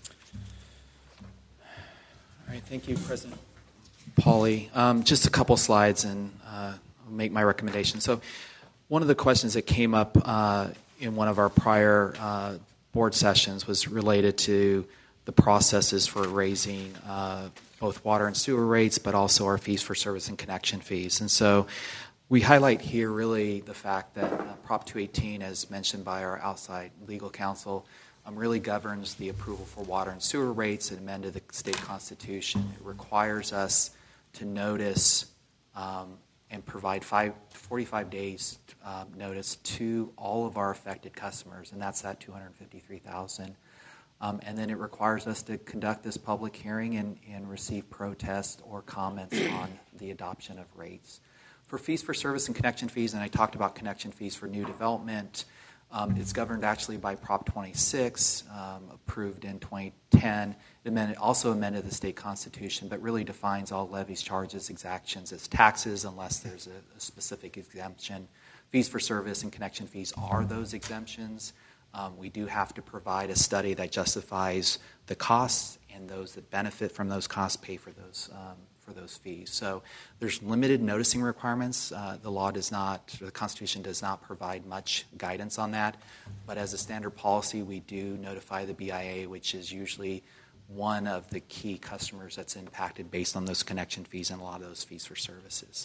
All right, thank you, President Pauly. Um, just a couple slides, and uh, I'll make my recommendation. So, one of the questions that came up uh, in one of our prior uh, board sessions was related to the processes for raising uh, both water and sewer rates, but also our fees for service and connection fees. And so, we highlight here really the fact that uh, Prop two eighteen, as mentioned by our outside legal counsel, Um, really governs the approval for water and sewer rates and amended the state constitution. It requires us to notice um, and provide five, forty-five days uh, notice to all of our affected customers, and that's that two hundred fifty-three thousand. Um, and then it requires us to conduct this public hearing and, and receive protests or comments on the adoption of rates. For fees for service and connection fees, and I talked about connection fees for new development, Um, it's governed actually by Prop twenty-six, um, approved in twenty ten. It amended, also amended the state constitution, but really defines all levies, charges, exactions as taxes unless there's a, a specific exemption. Fees for service and connection fees are those exemptions. Um, we do have to provide a study that justifies the costs, and those that benefit from those costs pay for those um, for those fees. So there's limited noticing requirements. Uh, the law does not, the Constitution does not provide much guidance on that. But as a standard policy, we do notify the B I A, which is usually one of the key customers that's impacted based on those connection fees and a lot of those fees for services.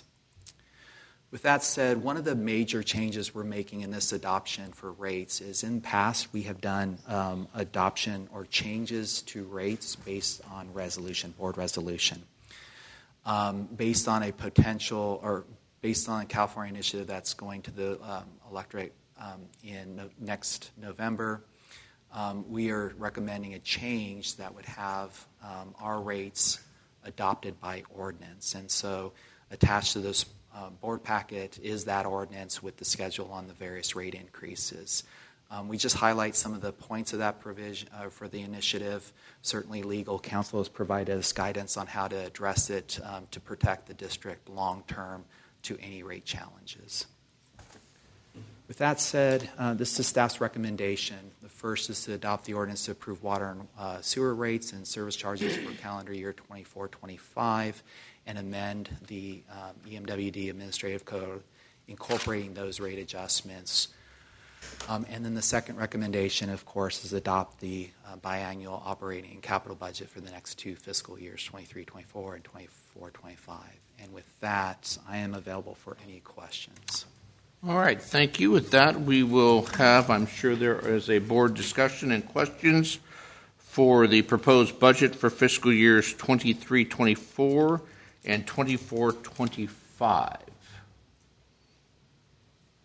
With that said, one of the major changes we're making in this adoption for rates is in the past we have done um, adoption or changes to rates based on resolution, board resolution. Um, based on a potential or based on a California initiative that's going to the um, electorate um, in no, next November, um, we are recommending a change that would have um, our rates adopted by ordinance. And so attached to this uh, board packet is that ordinance with the schedule on the various rate increases. Um, we just highlight some of the points of that provision uh, for the initiative. Certainly legal counsel has provided us guidance on how to address it um, to protect the district long-term to any rate challenges. With that said, uh, this is staff's recommendation. The first is to adopt the ordinance to approve water and uh, sewer rates and service charges for calendar year twenty-four twenty-five and amend the um, E M W D Administrative Code incorporating those rate adjustments. Um, and then the second recommendation, of course, is adopt the uh, biannual operating and capital budget for the next two fiscal years, twenty-three twenty-four and twenty-four twenty-five. And with that, I am available for any questions. All right, thank you. With that, we will have, I'm sure there is a board discussion and questions for the proposed budget for fiscal years twenty-three twenty-four and twenty-four twenty-five.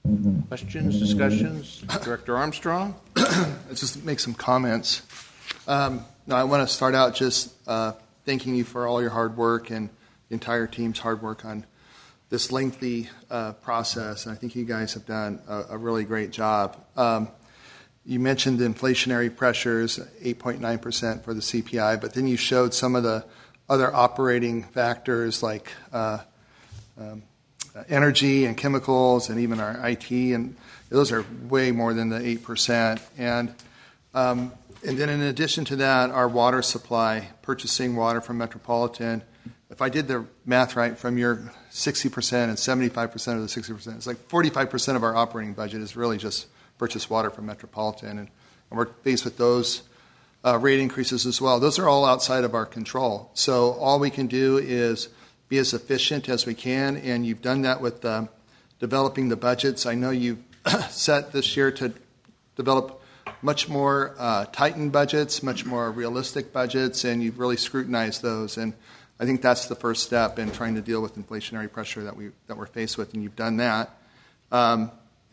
Questions, discussions? Director Armstrong? Let's just make some comments. Um, no, I want to start out just uh, thanking you for all your hard work and the entire team's hard work on this lengthy uh, process. And I think you guys have done a, a really great job. Um, you mentioned the inflationary pressures, eight point nine percent for the C P I, but then you showed some of the other operating factors like uh, um, energy and chemicals and even our I T, and those are way more than the eight percent. And um, and then in addition to that, our water supply, purchasing water from Metropolitan, if I did the math right, from your sixty percent and seventy-five percent of the sixty percent, it's like forty-five percent of our operating budget is really just purchase water from Metropolitan. And, and we're faced with those uh, rate increases as well. Those are all outside of our control. So all we can do is be as efficient as we can, and you've done that with um, developing the budgets. I know you've set this year to develop much more uh, tightened budgets, much more realistic budgets, and you've really scrutinized those. And I think that's the first step in trying to deal with inflationary pressure that we that we're faced with, and you've done that. Um,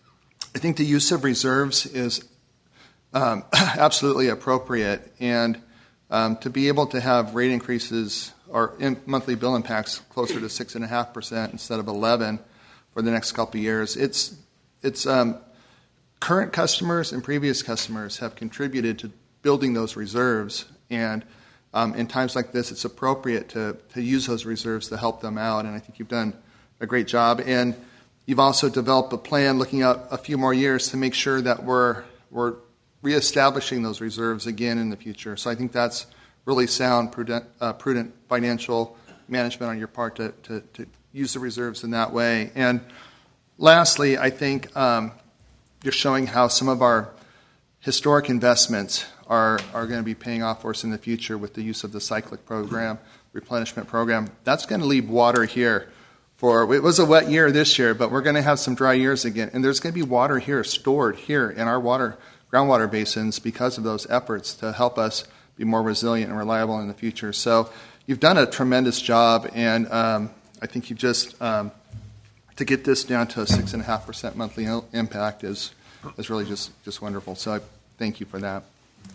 I think the use of reserves is um, absolutely appropriate, and um, to be able to have rate increases or in monthly bill impacts closer to six and a half percent instead of eleven for the next couple of years, it's it's um, current customers and previous customers have contributed to building those reserves, and um, in times like this, it's appropriate to to use those reserves to help them out. And I think you've done a great job. And you've also developed a plan looking out a few more years to make sure that we're we're reestablishing those reserves again in the future. So I think that's really sound, prudent, uh, prudent financial management on your part to, to, to use the reserves in that way. And lastly, I think um, you're showing how some of our historic investments are, are going to be paying off for us in the future with the use of the cyclic program, replenishment program. That's going to leave water here. For, it was a wet year this year, but we're going to have some dry years again. And there's going to be water here stored here in our water groundwater basins because of those efforts to help us be more resilient and reliable in the future. So you've done a tremendous job, and um, I think you just, um, to get this down to a six point five percent monthly impact is is really just, just wonderful. So I thank you for that.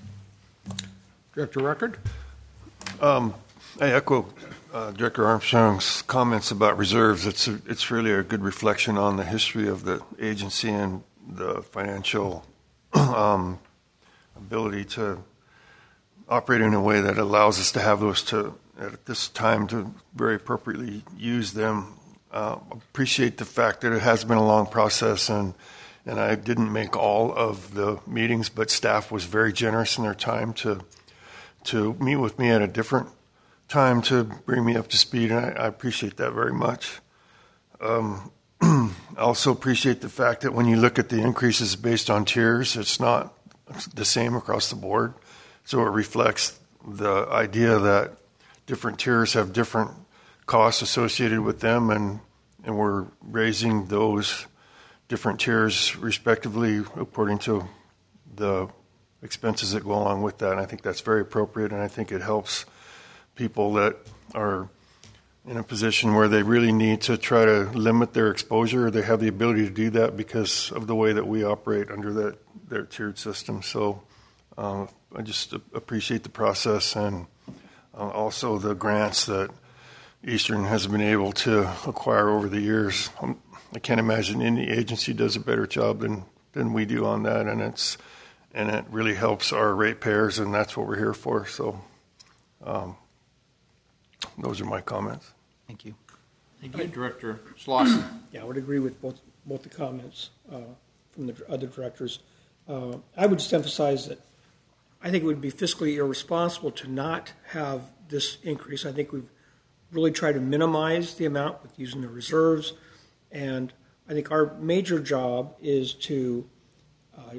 Director Record? Um, I echo uh, Director Armstrong's comments about reserves. It's a, it's really a good reflection on the history of the agency and the financial um, ability to operate in a way that allows us to have those to, at this time, to very appropriately use them. Uh, appreciate the fact that it has been a long process, and and I didn't make all of the meetings, but staff was very generous in their time to to meet with me at a different time to bring me up to speed, and I, I appreciate that very much. Um, I also appreciate the fact that when you look at the increases based on tiers, it's not the same across the board. So it reflects the idea that different tiers have different costs associated with them, and, and we're raising those different tiers respectively according to the expenses that go along with that. And I think that's very appropriate, and I think it helps people that are in a position where they really need to try to limit their exposure. They have the ability to do that because of the way that we operate under that their tiered system. So uh, I just appreciate the process, and uh, also the grants that Eastern has been able to acquire over the years. Um, I can't imagine any agency does a better job than, than we do on that, and it's and it really helps our ratepayers, and that's what we're here for. So um, those are my comments. Thank you. Thank you, Director Slauson. Yeah, I would agree with both both the comments uh, from the other directors. Uh, I would just emphasize that I think it would be fiscally irresponsible to not have this increase. I think we've really tried to minimize the amount with using the reserves, and I think our major job is to, uh,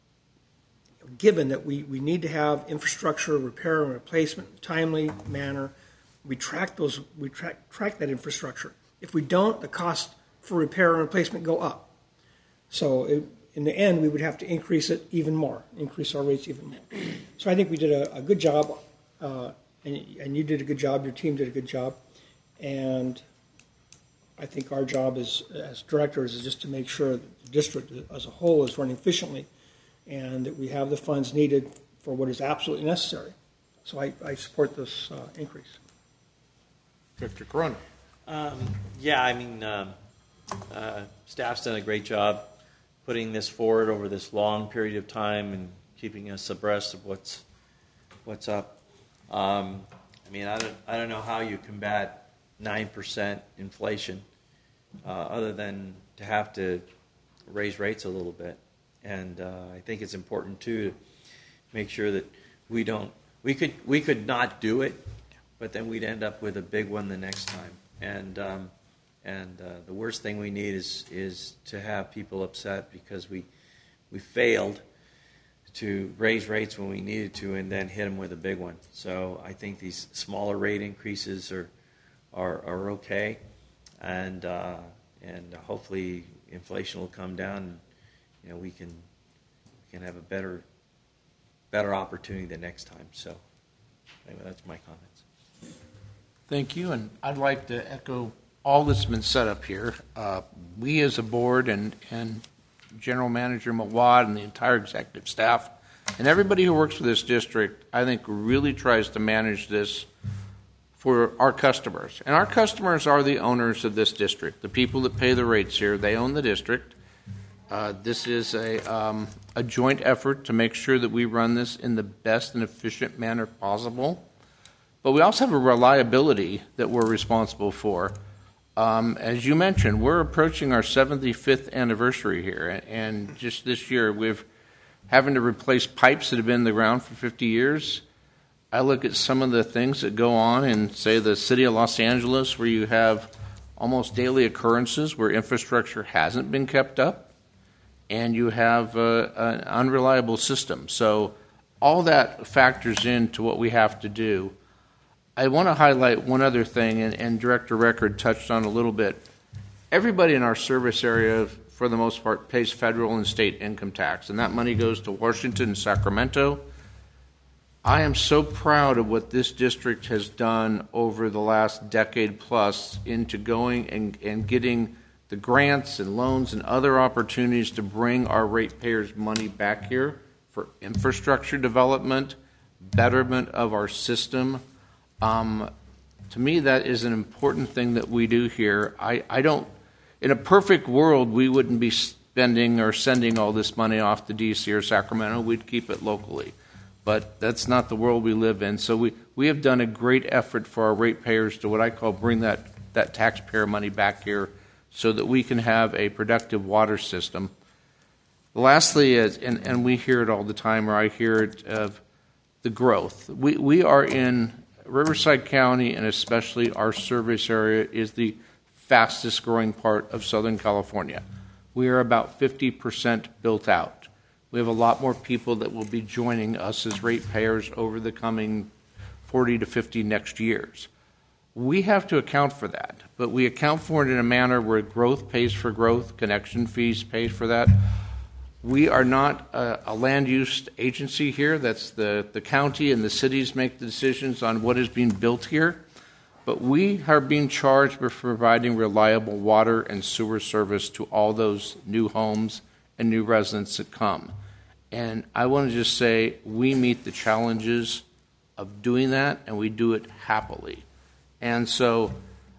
given that we, we need to have infrastructure repair and replacement in a timely manner, we track those we track track that infrastructure. If we don't, the cost for repair and replacement go up. So it, in the end, we would have to increase it even more, increase our rates even more. So I think we did a, a good job, uh, and, and you did a good job. Your team did a good job, and I think our job is, as directors is just to make sure that the district as a whole is running efficiently and that we have the funds needed for what is absolutely necessary. So I, I support this uh, increase. Director Corona. Um, yeah, I mean, um, uh, staff's done a great job putting this forward over this long period of time and keeping us abreast of what's what's up. Um, I mean, I don't, I don't know how you combat nine percent inflation uh, other than to have to raise rates a little bit. And uh, I think it's important, too, to make sure that we don't, we could, we could not do it, but then we'd end up with a big one the next time. And um, and uh, the worst thing we need is is to have people upset because we we failed to raise rates when we needed to and then hit them with a big one. So I think these smaller rate increases are are, are okay, and uh, and hopefully inflation will come down. And, you know, we can we can have a better better opportunity the next time. So anyway, that's my comments. Thank you, and I'd like to echo all that's been set up here. Uh, we as a board and, and General Manager Mawad and the entire executive staff and everybody who works for this district, I think really tries to manage this for our customers. And our customers are the owners of this district, the people that pay the rates here. They own the district. Uh, this is a, um, a joint effort to make sure that we run this in the best and efficient manner possible. But we also have a reliability that we're responsible for. Um, as you mentioned, we're approaching our seventy-fifth anniversary here, and just this year we've having to replace pipes that have been in the ground for fifty years. I look at some of the things that go on in, say, the city of Los Angeles, where you have almost daily occurrences where infrastructure hasn't been kept up, and you have uh, an unreliable system. So all that factors into what we have to do. I want to highlight one other thing, and, and Director Record touched on a little bit. Everybody in our service area, for the most part, pays federal and state income tax, and that money goes to Washington and Sacramento. I am so proud of what this district has done over the last decade plus into going and, and getting the grants and loans and other opportunities to bring our ratepayers' money back here for infrastructure development, betterment of our system. Um, to me, that is an important thing that we do here. I, I don't, in a perfect world, we wouldn't be spending or sending all this money off to D C or Sacramento. We'd keep it locally. But that's not the world we live in. So we, we have done a great effort for our ratepayers to what I call bring that, that taxpayer money back here so that we can have a productive water system. Lastly, is, and, and we hear it all the time, or I hear it, of the growth. We, we are in Riverside County, and especially our service area, is the fastest growing part of Southern California. We are about fifty percent built out. We have a lot more people that will be joining us as ratepayers over the coming forty to fifty next years. We have to account for that, but we account for it in a manner where growth pays for growth, connection fees pay for that. We are not a, a land use agency here. That's the, the county and the cities make the decisions on what is being built here. But we are being charged with providing reliable water and sewer service to all those new homes and new residents that come. And I want to just say we meet the challenges of doing that, and we do it happily. And so,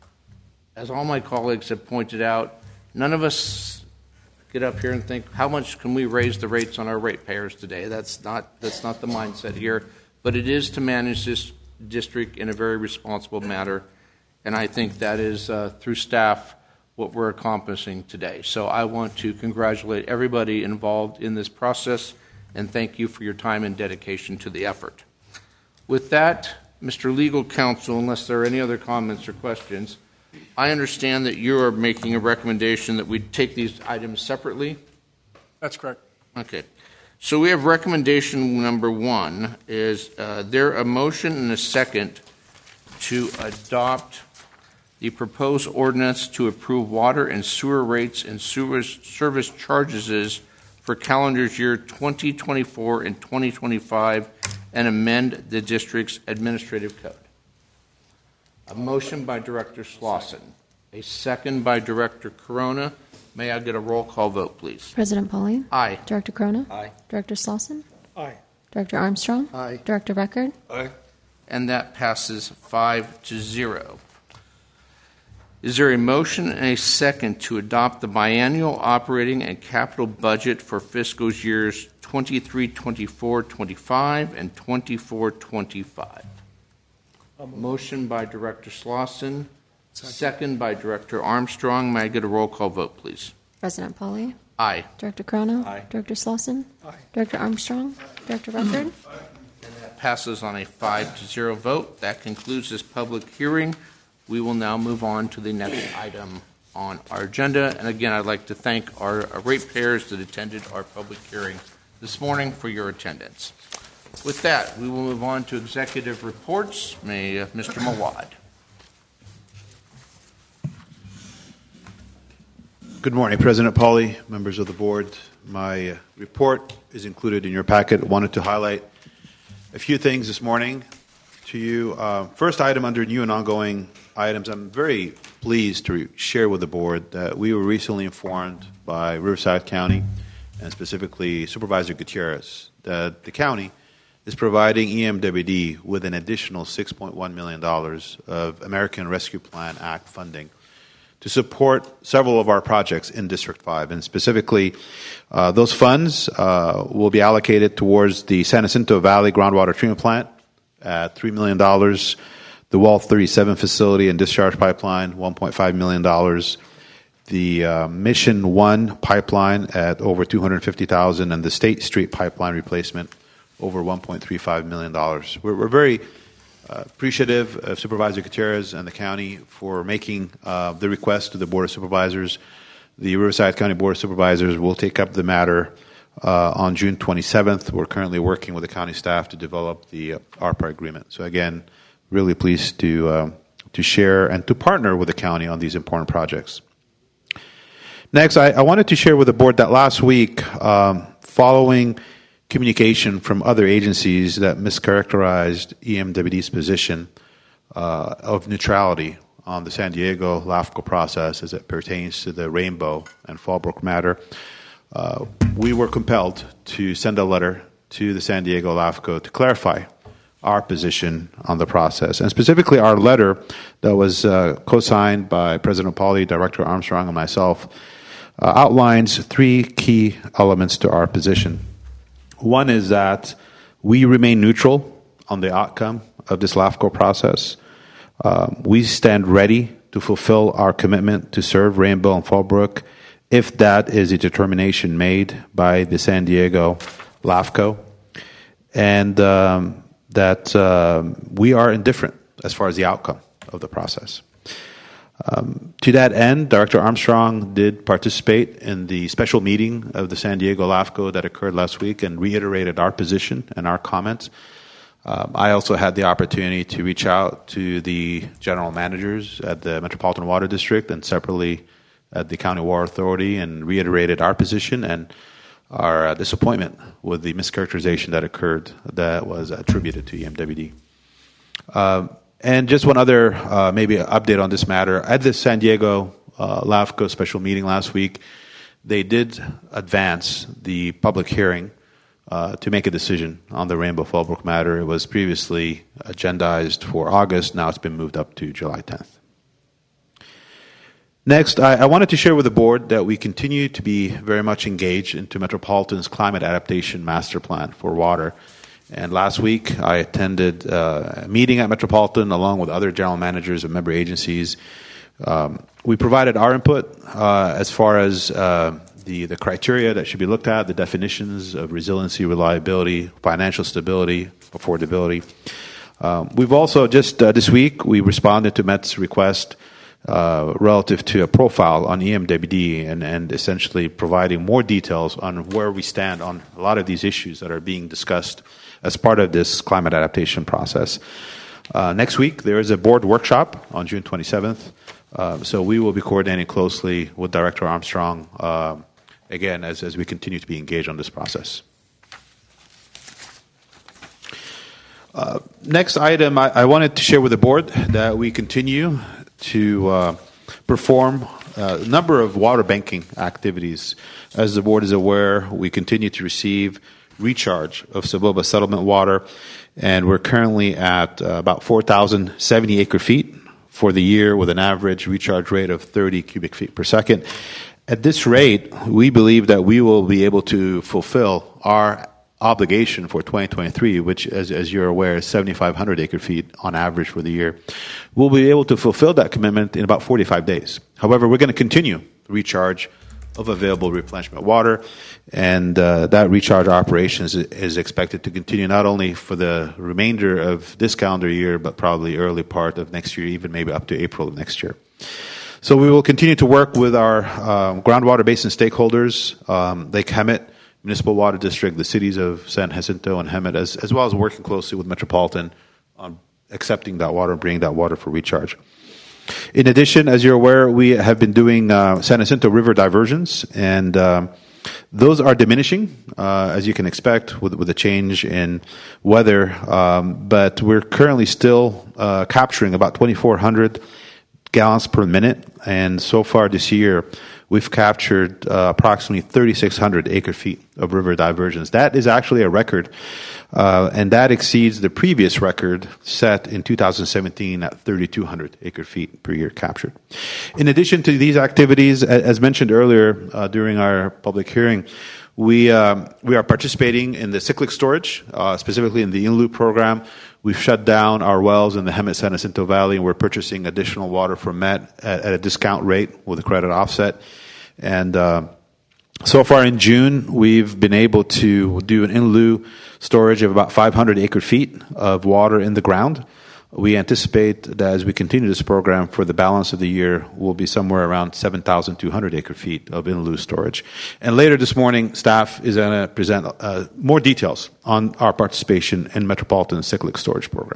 as all my colleagues have pointed out, none of us get up here and think, how much can we raise the rates on our ratepayers today? That's not that's not the mindset here. But it is to manage this district in a very responsible manner, and I think that is, uh, through staff, what we're accomplishing today. So I want to congratulate everybody involved in this process, and thank you for your time and dedication to the effort. With that, Mister Legal Counsel, unless there are any other comments or questions, I understand that you are making a recommendation that we take these items separately. That's correct. Okay. So we have recommendation number one. Is uh, there a motion and a second to adopt the proposed ordinance to approve water and sewer rates and sewer service charges for calendar year twenty twenty-four and twenty twenty-five and amend the district's administrative code? A motion by Director Slauson. A second by Director Corona. May I get a roll call vote, please? President Pauly? Aye. Director Corona? Aye. Director Slauson? Aye. Director Armstrong? Aye. Director Record? Aye. And that passes five to zero. Is there a motion and a second to adopt the biennial operating and capital budget for fiscal years twenty-three twenty-four twenty-five and twenty-four twenty-five? Motion by Director Slauson, second. second by Director Armstrong. May I get a roll call vote, please? President Pauly? Aye. Director Corona? Aye. Director Slauson? Aye. Director Armstrong? Aye. Director Record? Aye. And that passes on a five to zero vote. That concludes this public hearing. We will now move on to the next item on our agenda. And again, I'd like to thank our ratepayers that attended our public hearing this morning for your attendance. With that, we will move on to executive reports. May uh, Mister Mawad. Good morning, President Pauly, members of the board. My uh, report is included in your packet. I wanted to highlight a few things this morning to you. Uh, first item under new and ongoing items, I'm very pleased to share with the board that we were recently informed by Riverside County and specifically Supervisor Gutierrez that the county is providing E M W D with an additional six point one million dollars of American Rescue Plan Act funding to support several of our projects in District five. And specifically, uh, those funds uh, will be allocated towards the San Jacinto Valley Groundwater Treatment Plant at three million dollars, the Wall thirty-seven facility and discharge pipeline, one point five million dollars, the uh, Mission one pipeline at over two hundred fifty thousand dollars, and the State Street pipeline replacement over one point three five million dollars. We're, we're very uh, appreciative of Supervisor Gutierrez and the county for making uh, the request to the Board of Supervisors. The Riverside County Board of Supervisors will take up the matter uh, on June twenty-seventh. We're currently working with the county staff to develop the uh, ARPA agreement. So again, really pleased to uh, to share and to partner with the county on these important projects. Next, I, I wanted to share with the board that last week, um, following communication from other agencies that mischaracterized E M W D's position uh, of neutrality on the San Diego LAFCO process as it pertains to the Rainbow and Fallbrook matter, uh, we were compelled to send a letter to the San Diego LAFCO to clarify our position on the process. And specifically, our letter that was uh, co-signed by President Pauly, Director Armstrong, and myself uh, outlines three key elements to our position. One is that we remain neutral on the outcome of this LAFCO process. Uh, we stand ready to fulfill our commitment to serve Rainbow and Fallbrook if that is a determination made by the San Diego LAFCO. And um, that uh, we are indifferent as far as the outcome of the process. Um, to that end, Director Armstrong did participate in the special meeting of the San Diego LAFCO that occurred last week and reiterated our position and our comments. Um, I also had the opportunity to reach out to the general managers at the Metropolitan Water District and separately at the County Water Authority and reiterated our position and our uh, disappointment with the mischaracterization that occurred that was attributed to E M W D. Uh, and just one other uh, maybe update on this matter. At the San Diego uh, LAFCO special meeting last week, they did advance the public hearing uh, to make a decision on the Rainbow Fallbrook matter. It was previously agendized for August. Now it's been moved up to July tenth. Next, I, I wanted to share with the board that we continue to be very much engaged into Metropolitan's climate adaptation master plan for water. And last week, I attended uh, a meeting at Metropolitan along with other general managers of member agencies. Um, we provided our input uh, as far as uh, the, the criteria that should be looked at, the definitions of resiliency, reliability, financial stability, affordability. Um, we've also, just uh, this week, we responded to Met's request Uh, relative to a profile on E M W D and, and essentially providing more details on where we stand on a lot of these issues that are being discussed as part of this climate adaptation process. Uh, next week, there is a board workshop on June twenty-seventh, uh, so we will be coordinating closely with Director Armstrong, uh, again, as, as we continue to be engaged on this process. Uh, next item, I, I wanted to share with the board that we continue to uh, perform a number of water banking activities. As the board is aware, we continue to receive recharge of Saboba settlement water, and we're currently at uh, about four thousand seventy acre feet for the year with an average recharge rate of thirty cubic feet per second. At this rate, we believe that we will be able to fulfill our obligation for twenty twenty-three, which, as, as you're aware, is seventy-five hundred acre feet on average for the year. We'll be able to fulfill that commitment in about forty-five days. However, we're going to continue recharge of available replenishment water, and uh, that recharge operation is, is expected to continue not only for the remainder of this calendar year, but probably early part of next year, even maybe up to April of next year. So we will continue to work with our um, groundwater basin stakeholders, um, Lake Hemet Municipal Water District, the cities of San Jacinto and Hemet, as, as well as working closely with Metropolitan on accepting that water and bringing that water for recharge. In addition, as you're aware, we have been doing uh, San Jacinto River diversions, and um, those are diminishing, uh, as you can expect, with, with the change in weather. Um, but we're currently still uh, capturing about twenty-four hundred gallons per minute, and so far this year, we've captured uh, approximately thirty-six hundred acre feet of river diversions. That is actually a record, uh, and that exceeds the previous record set in two thousand seventeen at thirty-two hundred acre feet per year captured. In addition to these activities, as mentioned earlier uh, during our public hearing, we um, we are participating in the cyclic storage, uh, specifically in the INLU program. We've shut down our wells in the Hemet San Jacinto Valley, and we're purchasing additional water from Met at, at a discount rate with a credit offset. And uh, so far in June, we've been able to do an in-lieu storage of about five hundred acre feet of water in the ground. We anticipate that as we continue this program for the balance of the year, we'll be somewhere around seven thousand two hundred acre feet of in-lieu storage. And later this morning, staff is going to present uh, more details on our participation in Metropolitan Cyclic Storage Program.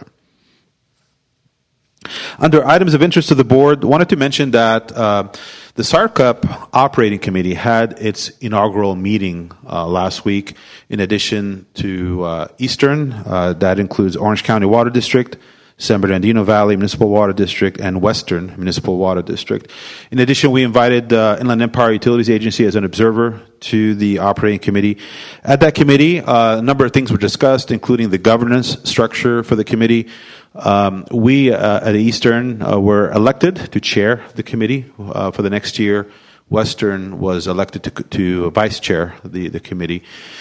Under items of interest to the board, I wanted to mention that uh, the S A R C U P Operating Committee had its inaugural meeting uh, last week. In addition to uh, Eastern, uh, that includes Orange County Water District, San Bernardino Valley Municipal Water District, and Western Municipal Water District. In addition, we invited the uh, Inland Empire Utilities Agency as an observer to the operating committee. At that committee, uh, a number of things were discussed, including the governance structure for the committee. Um, we uh, at Eastern uh, were elected to chair the committee uh, for the next year. Western was elected to, to vice chair the, the committee.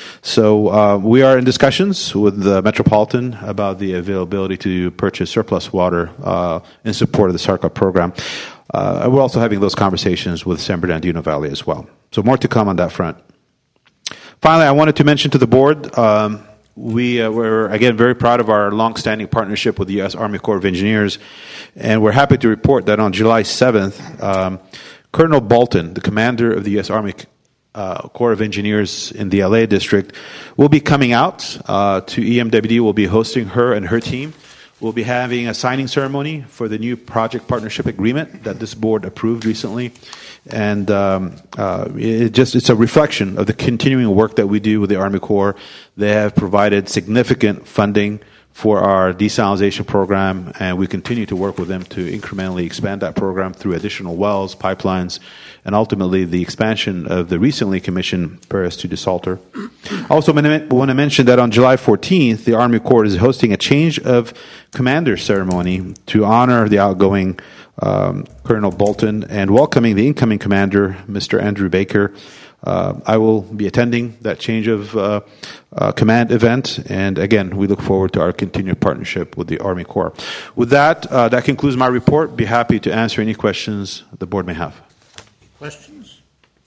So uh, we are in discussions with the Metropolitan about the availability to purchase surplus water uh, in support of the S A R C U P program. Uh, we're also having those conversations with San Bernardino Valley as well. So more to come on that front. Finally, I wanted to mention to the board, um, we uh, were, again, very proud of our long-standing partnership with the U S Army Corps of Engineers, and we're happy to report that on July seventh, um, Colonel Bolton, the commander of the U S Army uh, Corps of Engineers in the L A district, will be coming out uh, to E M W D. We'll be hosting her and her team. We'll be having a signing ceremony for the new project partnership agreement that this board approved recently. And um, uh, it just it's a reflection of the continuing work that we do with the Army Corps. They have provided significant funding for our desalination program, and we continue to work with them to incrementally expand that program through additional wells, pipelines, and ultimately the expansion of the recently commissioned Paris to Desalter. I also want to mention that on July fourteenth, the Army Corps is hosting a change of commander ceremony to honor the outgoing um, Colonel Bolton and welcoming the incoming commander, Mister Andrew Baker. Uh, I will be attending that change of uh, uh, command event, and again, we look forward to our continued partnership with the Army Corps. With that, uh, that concludes my report. Be happy to answer any questions the board may have. Questions?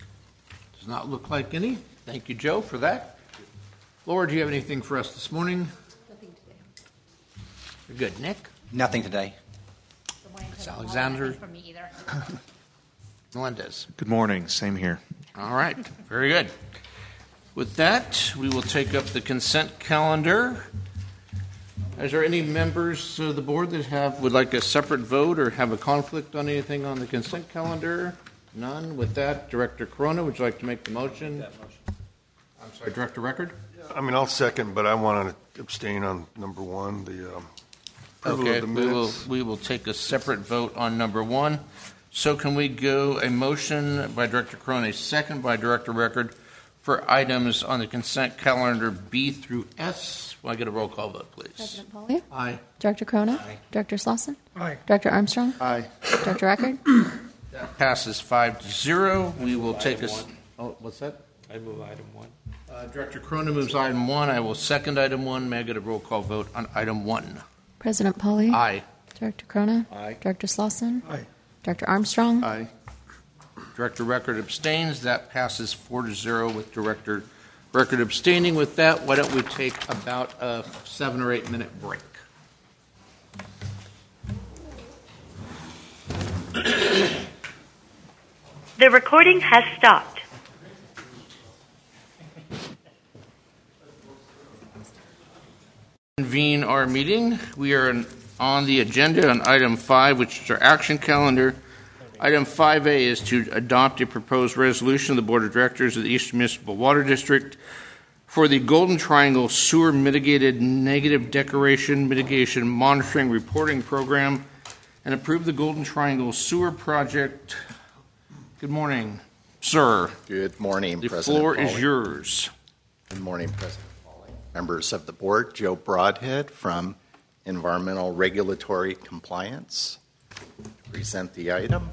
Does not look like any. Thank you, Joe, for that. Laura, do you have anything for us this morning? Nothing today. You're good. Nick? Nothing today. Ms. Alexander? From me either. Melendez? Good morning. Same here. All right. Very good. With that, we will take up the consent calendar. Is there any members of the board that have would like a separate vote or have a conflict on anything on the consent calendar? None. With that, Director Corona, would you like to make the motion? That motion. I'm sorry, Director Record? I mean, I'll second, but I want to abstain on number one, the um, approval Okay, of the we will, minutes. we will take a separate vote on number one. So can we go a motion by Director Crone, a second by Director Record for items on the consent calendar B through S? Will I get a roll call vote, please? President Polly? Aye. Director Crone? Aye. Director Slauson? Aye. Director Armstrong? Aye. Director Record? That passes five to zero. We will take us. Oh, what's that? I move item one. Uh, Director Cronin moves item one. I will second item one. May I get a roll call vote on item one? President Polly? Aye. Director Crone? Aye. Director Slauson? Aye. Director Armstrong? Aye. Director Record abstains. That passes four to zero with Director Record abstaining. With that, why don't we take about a seven or eight minute break? The recording has stopped. Convene our meeting. We are in, on the agenda on item five, which is our action calendar. Item five A is to adopt a proposed resolution of the Board of Directors of the Eastern Municipal Water District for the Golden Triangle Sewer Mitigated Negative Declaration Mitigation Monitoring Reporting Program and approve the Golden Triangle Sewer Project. Good morning, sir. Good morning, the President floor Pauly. is yours. Good morning, President Pauly. Members of the board, Joe Broadhead from Environmental Regulatory Compliance. To present the item.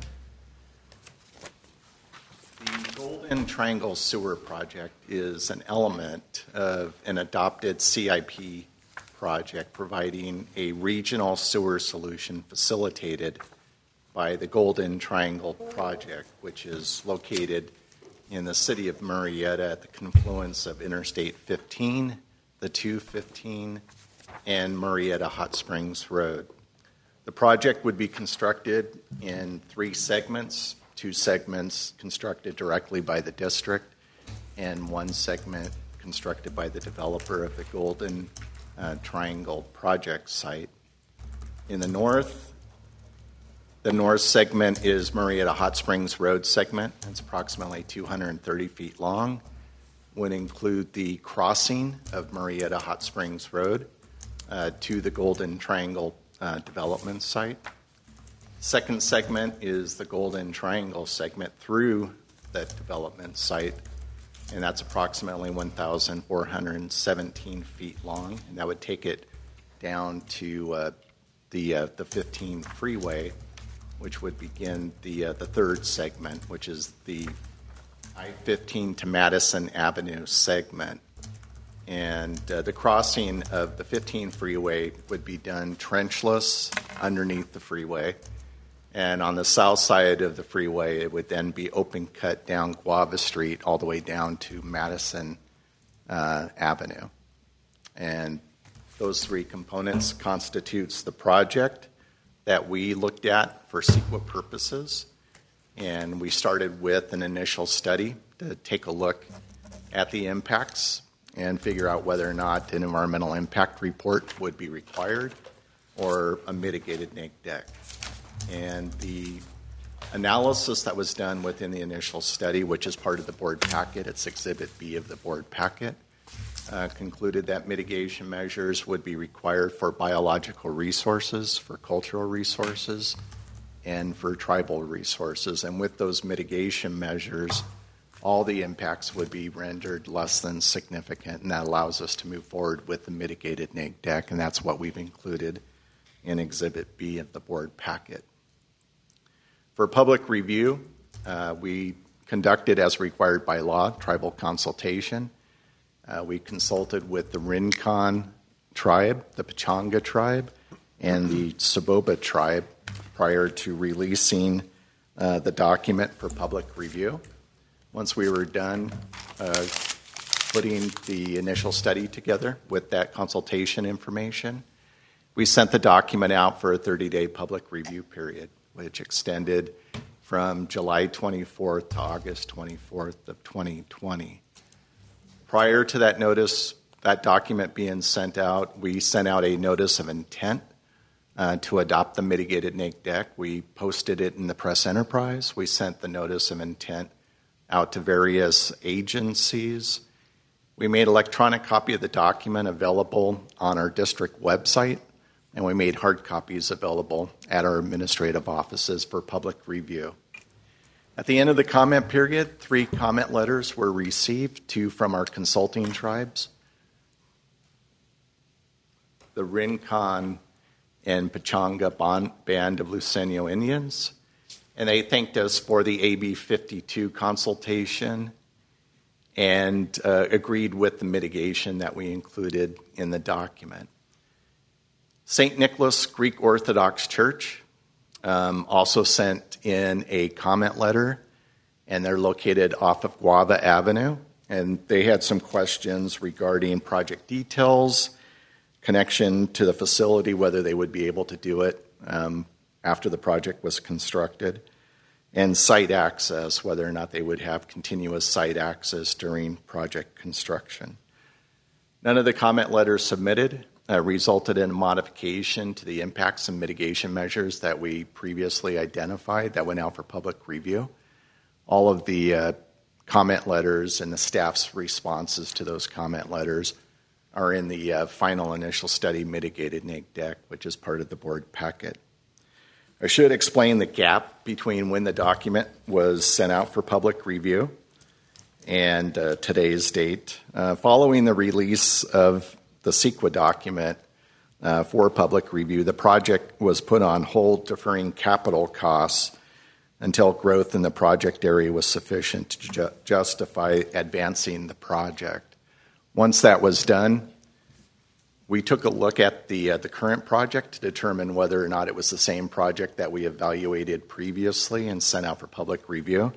The Golden Triangle Sewer Project is an element of an adopted C I P project providing a regional sewer solution facilitated by the Golden Triangle Project, which is located in the city of Murrieta at the confluence of Interstate fifteen, the two fifteen, and Murrieta Hot Springs Road. The project would be constructed in three segments, two segments constructed directly by the district, and one segment constructed by the developer of the Golden uh, Triangle project site. In the north, the north segment is Murrieta Hot Springs Road segment. It's approximately two hundred thirty feet long. Would include the crossing of Murrieta Hot Springs Road uh, to the Golden Triangle uh, development site. Second segment is the Golden Triangle segment through that development site, and that's approximately one thousand four hundred seventeen feet long, and that would take it down to uh, the uh, the fifteen freeway, which would begin the uh, the third segment, which is the I fifteen to Madison Avenue segment. And uh, the crossing of the fifteen freeway would be done trenchless underneath the freeway. And on the south side of the freeway, it would then be open cut down Guava Street all the way down to Madison uh, Avenue. And those three components constitutes the project that we looked at for CEQA purposes. And we started with an initial study to take a look at the impacts and figure out whether or not an environmental impact report would be required or a mitigated neg deck. And the analysis that was done within the initial study, which is part of the board packet, it's Exhibit B of the board packet, uh, concluded that mitigation measures would be required for biological resources, for cultural resources, and for tribal resources. And with those mitigation measures, all the impacts would be rendered less than significant, and that allows us to move forward with the mitigated neg deck, and that's what we've included in Exhibit B of the board packet. For public review, uh, we conducted, as required by law, tribal consultation. Uh, we consulted with the Rincon tribe, the Pechanga tribe, and the Saboba tribe prior to releasing uh, the document for public review. Once we were done uh, putting the initial study together with that consultation information, we sent the document out for a thirty-day public review period, which extended from July twenty-fourth to August twenty-fourth of twenty twenty. Prior to that notice, that document being sent out, we sent out a notice of intent uh, to adopt the mitigated neg deck. We posted it in the press enterprise. We sent the notice of intent out to various agencies. We made an electronic copy of the document available on our district website. and we made hard copies available at our administrative offices for public review. At the end of the comment period, three comment letters were received, two from our consulting tribes, the Rincon and Pechanga Band of Luiseño Indians, and they thanked us for the A B fifty-two consultation and uh, agreed with the mitigation that we included in the document. Saint Nicholas Greek Orthodox Church um, also sent in a comment letter, and they're located off of Guava Avenue, and they had some questions regarding project details, connection to the facility, whether they would be able to do it um, after the project was constructed, and site access, whether or not they would have continuous site access during project construction. None of the comment letters submitted uh, resulted in a modification to the impacts and mitigation measures that we previously identified that went out for public review. All of the uh, comment letters and the staff's responses to those comment letters are in the uh, final initial study mitigated N A G D E C, which is part of the board packet. I should explain the gap between when the document was sent out for public review and uh, today's date. Uh, following the release of the CEQA document uh, for public review, the project was put on hold, deferring capital costs until growth in the project area was sufficient to ju- justify advancing the project. Once that was done, we took a look at the uh, the current project to determine whether or not it was the same project that we evaluated previously and sent out for public review.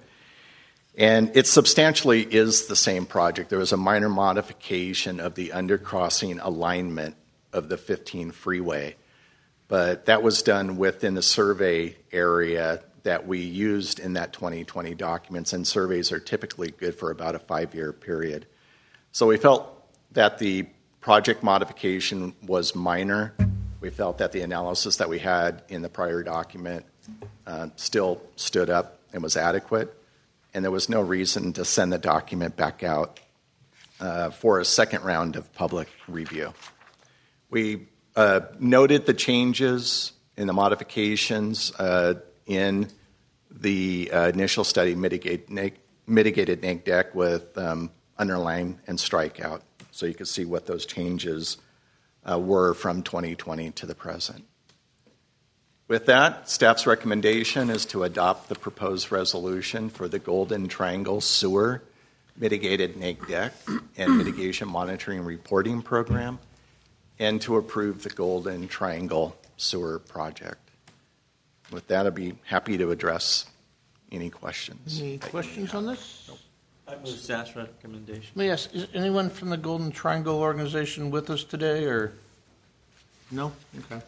And it substantially is the same project. There was a minor modification of the undercrossing alignment of the fifteen freeway, but that was done within the survey area that we used in that twenty twenty documents, and surveys are typically good for about a five-year period. So we felt that the project modification was minor. We felt that the analysis that we had in the prior document uh, still stood up and was adequate, and there was no reason to send the document back out uh, for a second round of public review. We uh, noted the changes in the modifications uh, in the uh, initial study mitigate, neg- mitigated N A G D E C with um, underline and strikeout, so you could see what those changes uh, were from twenty twenty to the present. With that, staff's recommendation is to adopt the proposed resolution for the Golden Triangle Sewer Mitigated N A G D E C and Mitigation Monitoring Reporting Program, and to approve the Golden Triangle Sewer Project. With that, I'd be happy to address any questions. Any questions on this? Nope. I move staff's recommendation. Let me ask, is anyone from the Golden Triangle organization with us today, or? No? Okay.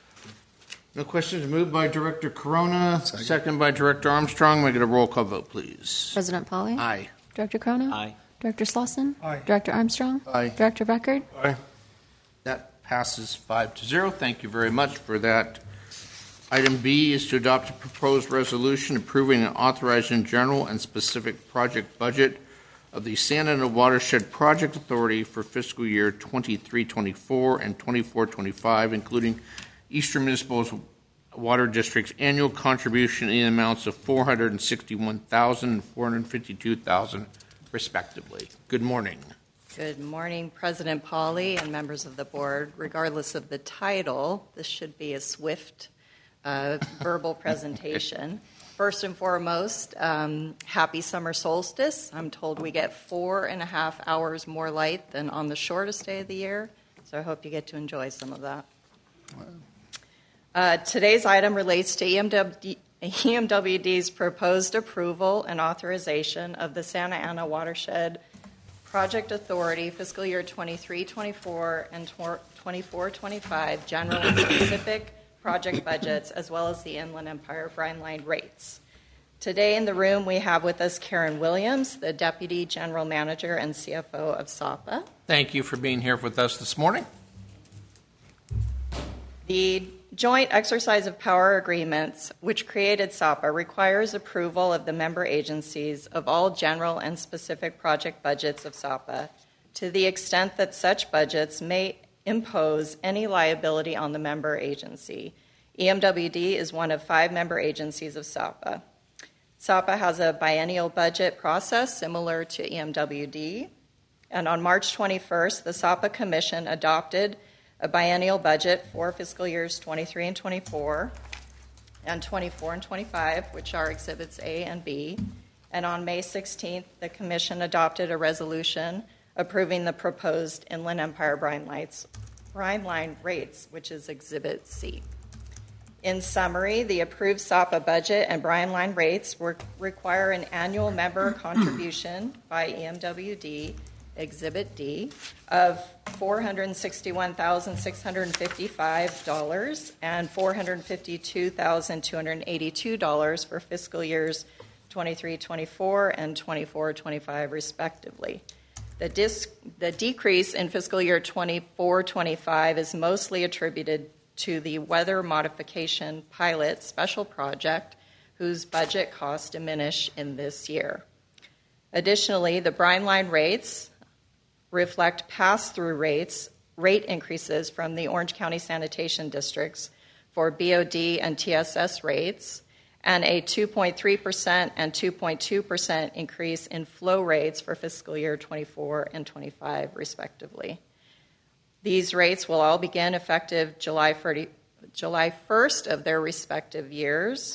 No questions. Moved by Director Corona, second, second by Director Armstrong. May I get a roll call vote, please? President Polly? Aye. Director Corona? Aye. Director Slauson? Aye. Director Armstrong? Aye. Director Record? Aye. That passes five to zero. Thank you very much for that. Item B is to adopt a proposed resolution approving and authorizing general and specific project budget of the Santa Ana Watershed Project Authority for fiscal year twenty-three twenty-four and twenty-four twenty-five, including Eastern Municipal Water District's annual contribution in amounts of four hundred sixty-one thousand dollars and four hundred fifty-two thousand dollars, respectively. Good morning. Good morning, President Polly and members of the board. Regardless of the title, this should be a swift uh, verbal presentation. First and foremost, um, happy summer solstice. I'm told we get four and a half hours more light than on the shortest day of the year, so I hope you get to enjoy some of that. Wow. Uh, today's item relates to E M W D's proposed approval and authorization of the Santa Ana Watershed Project Authority fiscal year twenty-three twenty-four and twenty-four twenty-five general and specific project budgets, as well as the Inland Empire Brine Line rates. Today in the room we have with us Karen Williams, the Deputy General Manager and C F O of S A P A. Thank you for being here with us this morning. The Joint Exercise of Power Agreements, which created S A P A, requires approval of the member agencies of all general and specific project budgets of S A P A to the extent that such budgets may impose any liability on the member agency. E M W D is one of five member agencies of SAPA. SAPA has a biennial budget process similar to E M W D, and on March twenty-first, the SAPA Commission adopted a biennial budget for fiscal years twenty-three and twenty-four, and twenty-four and twenty-five, which are Exhibits A and B. And on May sixteenth, the Commission adopted a resolution approving the proposed Inland Empire Brine, Lights, Brine Line rates, which is Exhibit C. In summary, the approved SAPA budget and Brine Line rates re- require an annual member contribution by E M W D, Exhibit D, of four hundred sixty-one thousand six hundred fifty-five dollars and four hundred fifty-two thousand two hundred eighty-two dollars for fiscal years twenty-three twenty-four and twenty-four twenty-five, respectively. The, disc, the decrease in fiscal year twenty-four twenty-five is mostly attributed to the weather modification pilot special project, whose budget costs diminish in this year. Additionally, the Brine Line rates reflect pass-through rates, rate increases from the Orange County Sanitation Districts for B O D and T S S rates, and a two point three percent and two point two percent increase in flow rates for fiscal year twenty-four and twenty-five, respectively. These rates will all begin effective July first of their respective years.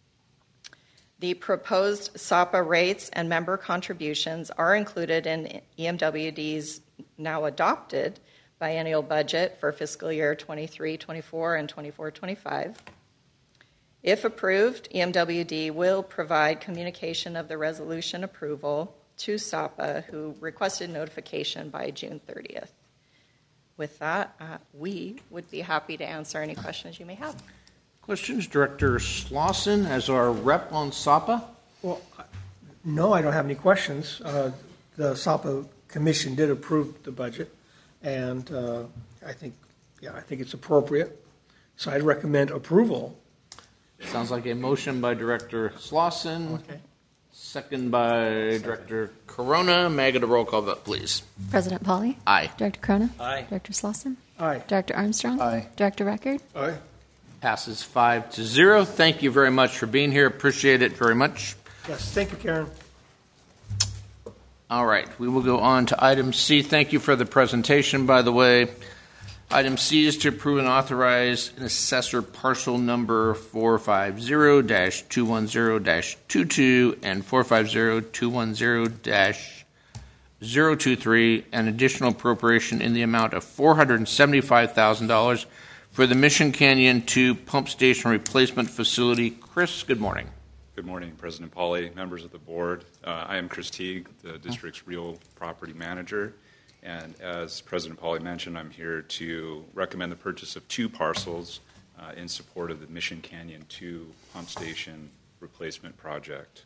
The proposed SAPA rates and member contributions are included in E M W D's now adopted biennial budget for fiscal year twenty-three twenty-four and twenty-four twenty-five. If approved, E M W D will provide communication of the resolution approval to SAPA, who requested notification by June thirtieth. With that, uh, we would be happy to answer any questions you may have. Questions? Director Slauson, as our rep on SAPA? Well, no, I don't have any questions. Uh, the SAPA Commission did approve the budget, and uh, I think, yeah, I think it's appropriate. So I'd recommend approval. Sounds like a motion by Director Slauson. Okay. Second by Director Corona. May I get a roll call vote, please? President Polly? Aye. Director Corona? Aye. Director Slauson? Aye. Director Armstrong? Aye. Director Record? Aye. Passes five to zero. Thank you very much for being here. Appreciate it very much. Yes, thank you, Karen. All right, we will go on to item C. Thank you for the presentation, by the way. Item C is to approve and authorize an assessor parcel number four five zero dash two one zero dash two two and four five zero dash two one zero dash zero two three, an additional appropriation in the amount of four hundred seventy-five thousand dollars for the Mission Canyon two pump station replacement facility. Chris, good morning. Good morning, President Pauly, members of the board. Uh, I am Chris Teague, the district's real property manager. And as President Pauly mentioned, I'm here to recommend the purchase of two parcels uh, in support of the Mission Canyon two pump station replacement project.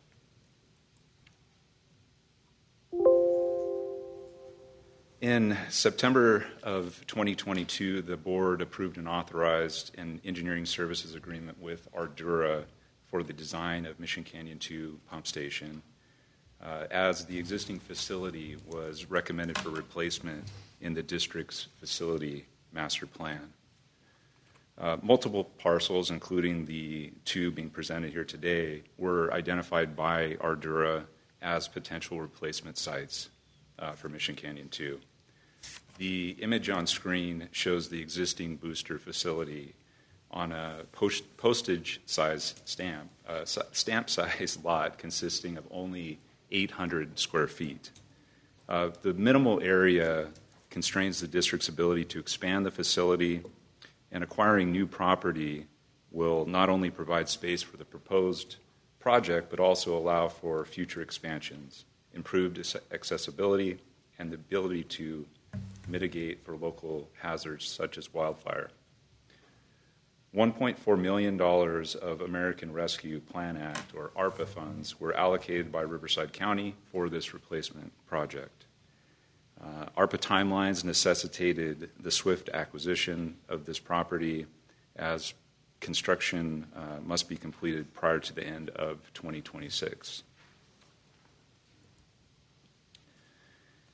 In September of twenty twenty-two, the board approved and authorized an engineering services agreement with Ardura for the design of Mission Canyon two pump station, uh, as the existing facility was recommended for replacement in the district's facility master plan. Uh, multiple parcels, including the two being presented here today, were identified by Ardura as potential replacement sites uh, for Mission Canyon two. The image on screen shows the existing booster facility on a post- postage-size stamp, uh, stamp-size lot consisting of only eight hundred square feet. Uh, the minimal area constrains the district's ability to expand the facility, and acquiring new property will not only provide space for the proposed project, but also allow for future expansions, improved accessibility, and the ability to mitigate for local hazards such as wildfire. one point four million dollars of American Rescue Plan Act, or ARPA funds, were allocated by Riverside County for this replacement project. Uh, ARPA timelines necessitated the swift acquisition of this property, as construction uh, must be completed prior to the end of twenty twenty-six.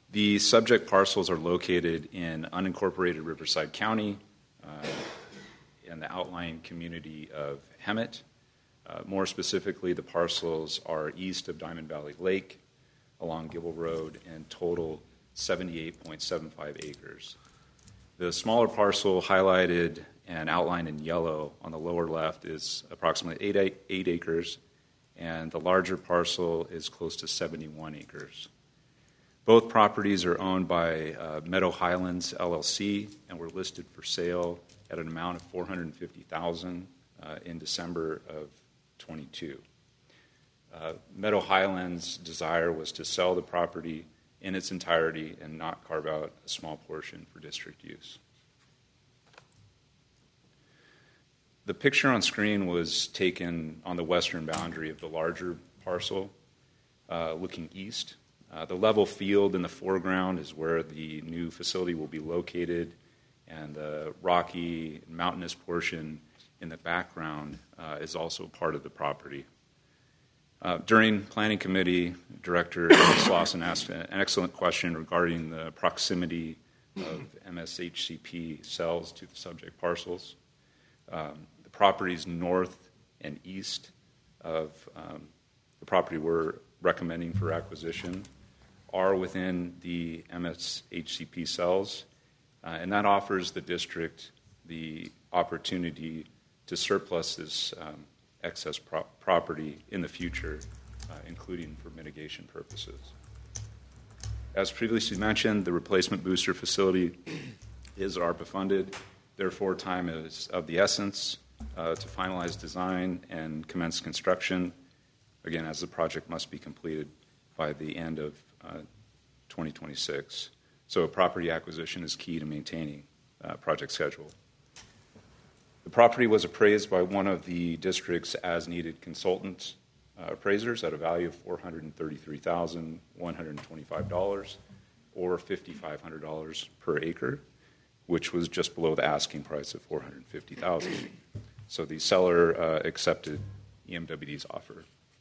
The subject parcels are located in unincorporated Riverside County uh, in the outlying community of Hemet. Uh, more specifically, the parcels are east of Diamond Valley Lake along Gibble Road and total seventy-eight point seven five acres. The smaller parcel highlighted and outlined in yellow on the lower left is approximately eight, eight, eight acres, and the larger parcel is close to seventy-one acres. Both properties are owned by uh, Meadow Highlands L L C and were listed for sale at an amount of four hundred fifty thousand dollars uh, in December of twenty-two. Uh, Meadow Highlands' desire was to sell the property in its entirety and not carve out a small portion for district use. The picture on screen was taken on the western boundary of the larger parcel, uh, looking east. Uh, the level field in the foreground is where the new facility will be located, and the rocky, mountainous portion in the background uh, is also part of the property. Uh, during Planning Committee, Director Slauson asked an excellent question regarding the proximity of M S H C P cells to the subject parcels. Um, the properties north and east of um, the property we're recommending for acquisition are within the M S H C P cells, uh, and that offers the district the opportunity to surplus this um, excess pro- property in the future, uh, including for mitigation purposes. As previously mentioned, the replacement booster facility is ARPA funded. Therefore, time is of the essence uh, to finalize design and commence construction, again, as the project must be completed by the end of uh, twenty twenty-six. So a property acquisition is key to maintaining uh, project schedule. The property was appraised by one of the district's as-needed consultant uh, appraisers at a value of four hundred thirty-three thousand one hundred twenty-five dollars or five thousand five hundred dollars per acre, which was just below the asking price of four hundred fifty thousand dollars. So the seller uh, accepted E M W D's offer.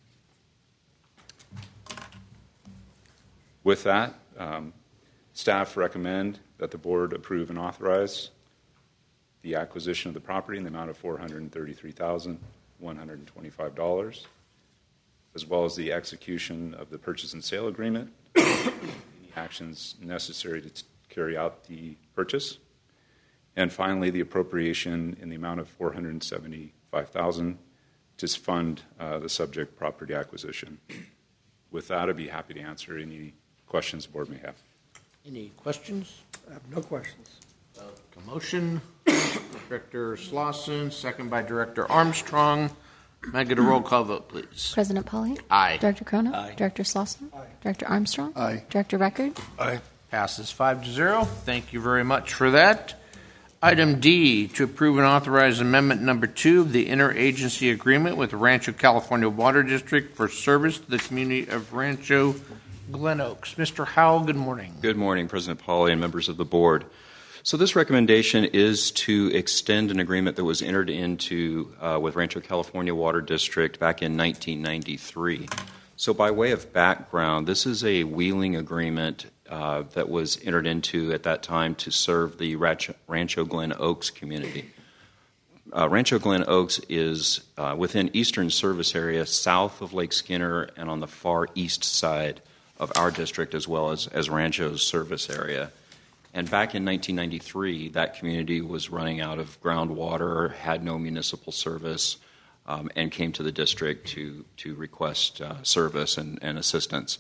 With that, um, staff recommend that the board approve and authorize the acquisition of the property in the amount of four hundred thirty-three thousand one hundred twenty-five dollars, as well as the execution of the purchase and sale agreement, any actions necessary to t- carry out the purchase, and finally the appropriation in the amount of four hundred seventy-five thousand dollars to fund uh, the subject property acquisition. With that, I'd be happy to answer any questions the board may have. Any questions? I have no questions. Uh, a motion, Director Slauson, second by Director Armstrong. May I get a roll call vote, please? President Polly? Aye. Director Cronin? Aye. Director Slauson? Aye. Director Armstrong? Aye. Director Record? Aye. Passes five to zero. Thank you very much for that. Item D, to approve and authorize amendment number two of the interagency agreement with Rancho California Water District for service to the community of Rancho Glen Oaks. Mister Howell, good morning. Good morning, President Polly and members of the board. So this recommendation is to extend an agreement that was entered into uh, with Rancho California Water District back in nineteen ninety-three. So by way of background, this is a wheeling agreement uh, that was entered into at that time to serve the Rancho, Rancho Glen Oaks community. Uh, Rancho Glen Oaks is uh, within eastern service area south of Lake Skinner and on the far east side of our district as well as, as Rancho's service area. And back in nineteen ninety-three, that community was running out of groundwater, had no municipal service, um, and came to the district to, to request uh, service and, and assistance.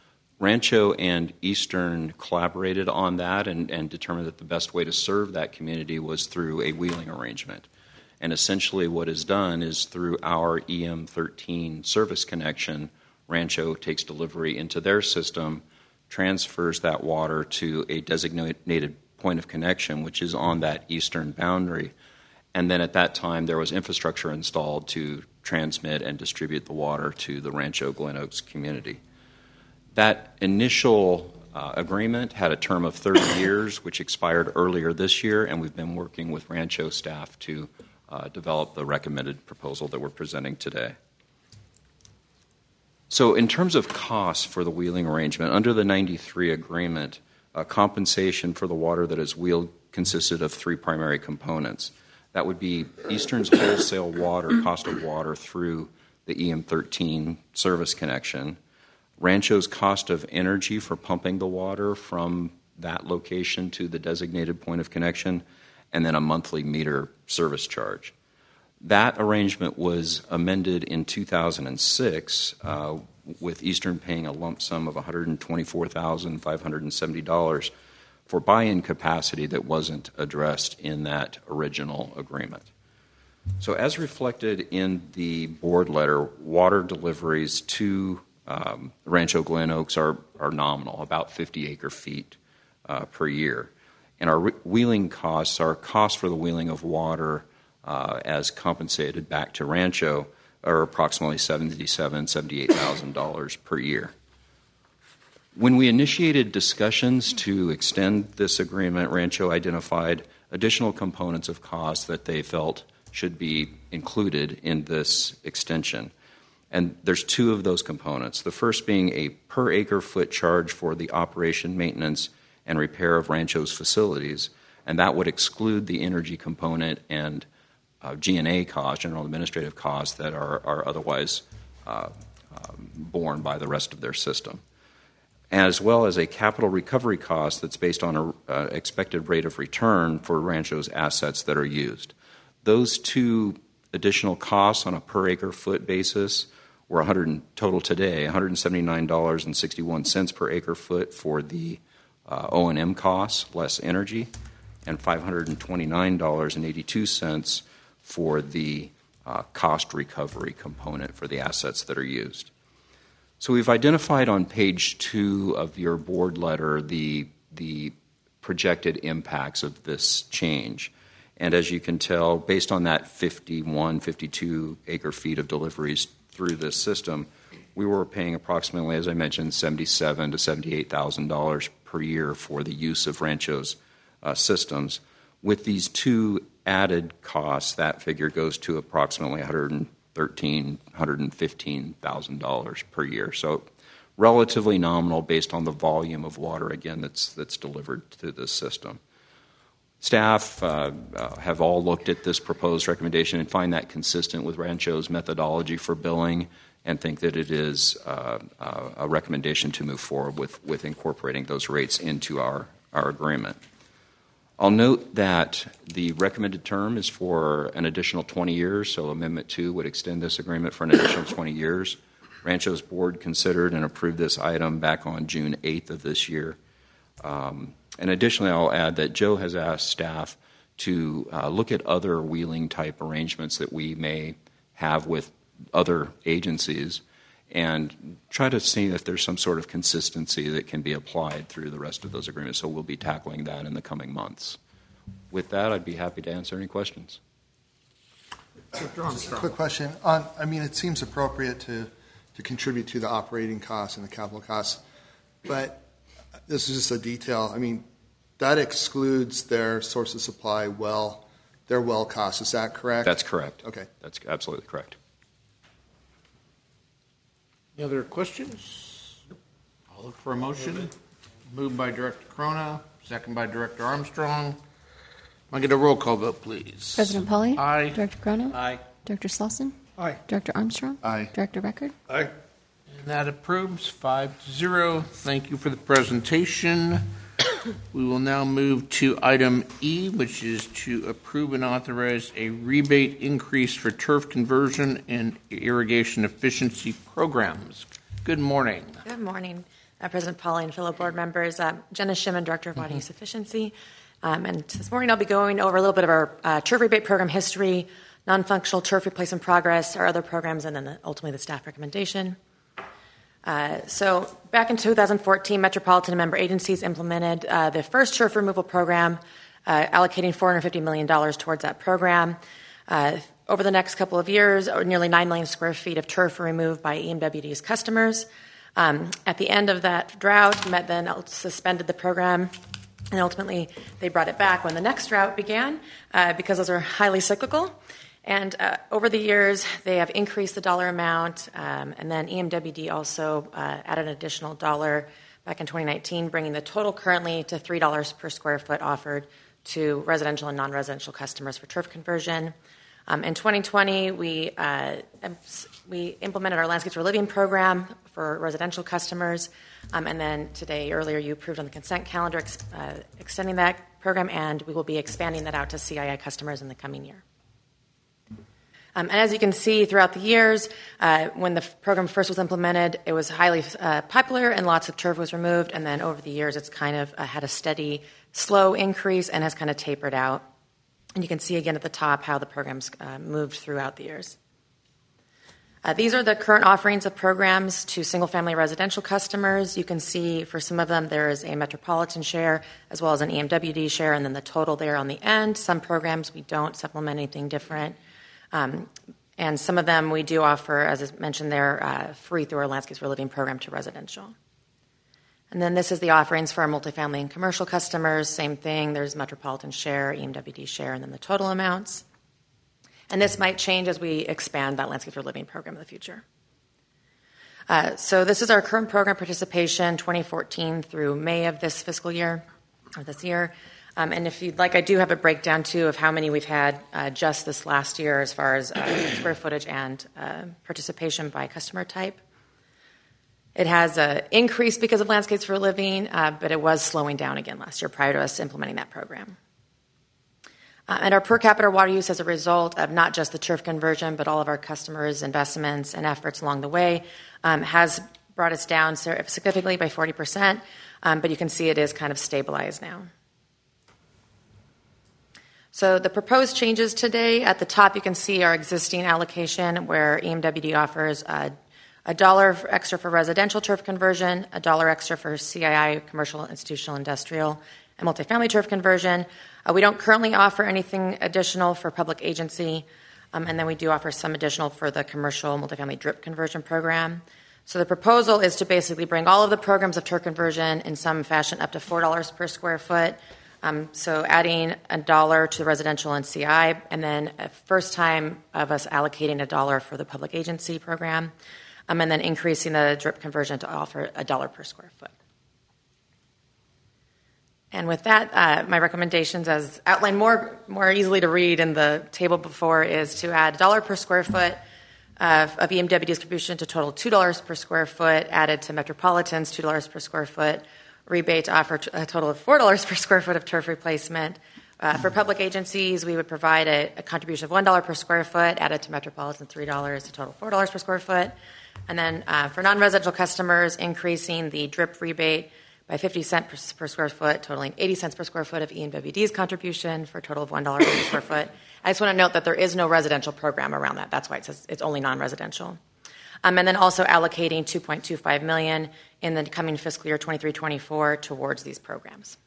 Rancho and Eastern collaborated on that and, and determined that the best way to serve that community was through a wheeling arrangement. And essentially what is done is through our E M thirteen service connection, Rancho takes delivery into their system, transfers that water to a designated point of connection, which is on that eastern boundary. And then at that time, there was infrastructure installed to transmit and distribute the water to the Rancho Glen Oaks community. That initial uh, agreement had a term of thirty years, which expired earlier this year, and we've been working with Rancho staff to uh, develop the recommended proposal that we're presenting today. So in terms of costs for the wheeling arrangement, under the ninety-three agreement, uh, compensation for the water that is wheeled consisted of three primary components. That would be Eastern's wholesale water, cost of water through the E M thirteen service connection, Rancho's cost of energy for pumping the water from that location to the designated point of connection, and then a monthly meter service charge. That arrangement was amended in two thousand six, uh, with Eastern paying a lump sum of one hundred twenty-four thousand five hundred seventy dollars for buy-in capacity that wasn't addressed in that original agreement. So as reflected in the board letter, water deliveries to um, Rancho Glen Oaks are, are nominal, about fifty acre feet uh, per year. And our re- wheeling costs, our cost for the wheeling of water uh, as compensated back to Rancho are approximately seventy-seven thousand dollars, seventy-eight thousand dollars per year. When we initiated discussions to extend this agreement, Rancho identified additional components of cost that they felt should be included in this extension. And there's two of those components. The first being a per acre foot charge for the operation, maintenance, and repair of Rancho's facilities, and that would exclude the energy component and uh, G and A costs, general administrative costs, that are, are otherwise uh, um, borne by the rest of their system, as well as a capital recovery cost that's based on an uh, expected rate of return for Rancho's assets that are used. Those two additional costs on a per acre foot basis were one hundred total today, one hundred seventy-nine dollars and sixty-one cents per acre foot for the uh, O and M costs, less energy, and five hundred twenty-nine dollars and eighty-two cents for the uh, cost recovery component for the assets that are used. So we've identified on page two of your board letter the, the projected impacts of this change. And as you can tell, based on that fifty-one, fifty-two acre feet of deliveries through this system, we were paying approximately, as I mentioned, seventy-seven thousand to seventy-eight thousand dollars per year for the use of Rancho's uh, systems. With these two added costs, that figure goes to approximately one hundred thirteen thousand dollars, one hundred fifteen thousand dollars per year. So relatively nominal based on the volume of water, again, that's, that's delivered to this system. Staff uh, uh, have all looked at this proposed recommendation and find that consistent with Rancho's methodology for billing and think that it is uh, uh, a recommendation to move forward with, with incorporating those rates into our, our agreement. I'll note that the recommended term is for an additional twenty years, so Amendment two would extend this agreement for an additional twenty years. Rancho's board considered and approved this item back on June eighth of this year. Um, and additionally, I'll add that Joe has asked staff to uh, look at other wheeling type arrangements that we may have with other agencies and try to see if there's some sort of consistency that can be applied through the rest of those agreements. So we'll be tackling that in the coming months. With that, I'd be happy to answer any questions. Just a quick question. On, I mean, it seems appropriate to, to contribute to the operating costs and the capital costs, but this is just a detail. I mean, that excludes their source of supply well, their well costs. Is that correct? That's correct. Okay. That's absolutely correct. Any other questions? I'll look for a motion. Moved by Director Corona, second by Director Armstrong. Can I get a roll call vote, please? President Pauly? Aye. Director Corona? Aye. Director Slauson? Aye. Director Armstrong? Aye. Director Record? Aye. And that approves five to zero. Thank you for the presentation. We will now move to item E, which is to approve and authorize a rebate increase for turf conversion and irrigation efficiency programs. Good morning. Good morning, uh, President Pauly and fellow board members. Uh, Jenna Shimon, Director of Water Mm-hmm. Use Efficiency. Um, and this morning I'll be going over a little bit of our uh, turf rebate program history, non-functional turf replacement progress, our other programs, and then the, ultimately the staff recommendation. Uh, so back in two thousand fourteen, Metropolitan and member agencies implemented uh, the first turf removal program, uh, allocating four hundred fifty million dollars towards that program. Uh, over the next couple of years, nearly nine million square feet of turf were removed by E M W D's customers. Um, at the end of that drought, Met then suspended the program, and ultimately they brought it back when the next drought began uh, because those are highly cyclical. And uh, over the years, they have increased the dollar amount, um, and then E M W D also uh, added an additional dollar back in twenty nineteen, bringing the total currently to three dollars per square foot offered to residential and non-residential customers for turf conversion. Um, in twenty twenty, we uh, we implemented our Landscapes for Living program for residential customers, um, and then today, earlier, you approved on the consent calendar ex- uh, extending that program, and we will be expanding that out to C I I customers in the coming year. Um, and as you can see throughout the years, uh, when the f- program first was implemented, it was highly uh, popular and lots of turf was removed. And then over the years, it's kind of uh, had a steady, slow increase and has kind of tapered out. And you can see again at the top how the program's uh, moved throughout the years. Uh, these are the current offerings of programs to single-family residential customers. You can see for some of them there is a metropolitan share as well as an E M W D share, and then the total there on the end. Some programs we don't supplement anything different. Um, and some of them we do offer, as I mentioned there, uh, free through our Landscapes for Living program to residential. And then this is the offerings for our multifamily and commercial customers. Same thing. There's metropolitan share, E M W D share, and then the total amounts. And this might change as we expand that Landscapes for Living program in the future. Uh, so this is our current program participation, twenty fourteen through May of this fiscal year, or this year. Um, and if you'd like, I do have a breakdown, too, of how many we've had uh, just this last year as far as uh, square footage and uh, participation by customer type. It has uh, increased because of Landscapes for Living, uh, but it was slowing down again last year prior to us implementing that program. Uh, and our per capita water use as a result of not just the turf conversion, but all of our customers' investments and efforts along the way um, has brought us down significantly by forty percent, um, but you can see it is kind of stabilized now. So the proposed changes today, at the top you can see our existing allocation where E M W D offers a, a dollar extra for residential turf conversion, a dollar extra for C I I, commercial, institutional, industrial, and multifamily turf conversion. Uh, we don't currently offer anything additional for public agency, um, and then we do offer some additional for the commercial multifamily drip conversion program. So the proposal is to basically bring all of the programs of turf conversion in some fashion up to four dollars per square foot. Um, so adding a dollar to residential and C I, and then a first time of us allocating a dollar for the public agency program, um, and then increasing the drip conversion to offer a dollar per square foot. And with that, uh, my recommendations, as outlined more more easily to read in the table before, is to add a dollar per square foot of, of E M W distribution to total two dollars per square foot, added to Metropolitan's two dollars per square foot, rebate to offer a total of four dollars per square foot of turf replacement. Uh, for public agencies, we would provide a, a contribution of one dollar per square foot, added to Metropolitan three dollars, a total of four dollars per square foot. And then uh, for non-residential customers, increasing the drip rebate by fifty cents per, per square foot, totaling eighty cents per square foot of E M W D's contribution for a total of one dollar per square foot. I just want to note that there is no residential program around that. That's why it says it's only non-residential. Um, and then also allocating two point two five million dollars in the coming fiscal year twenty-three twenty-four towards these programs.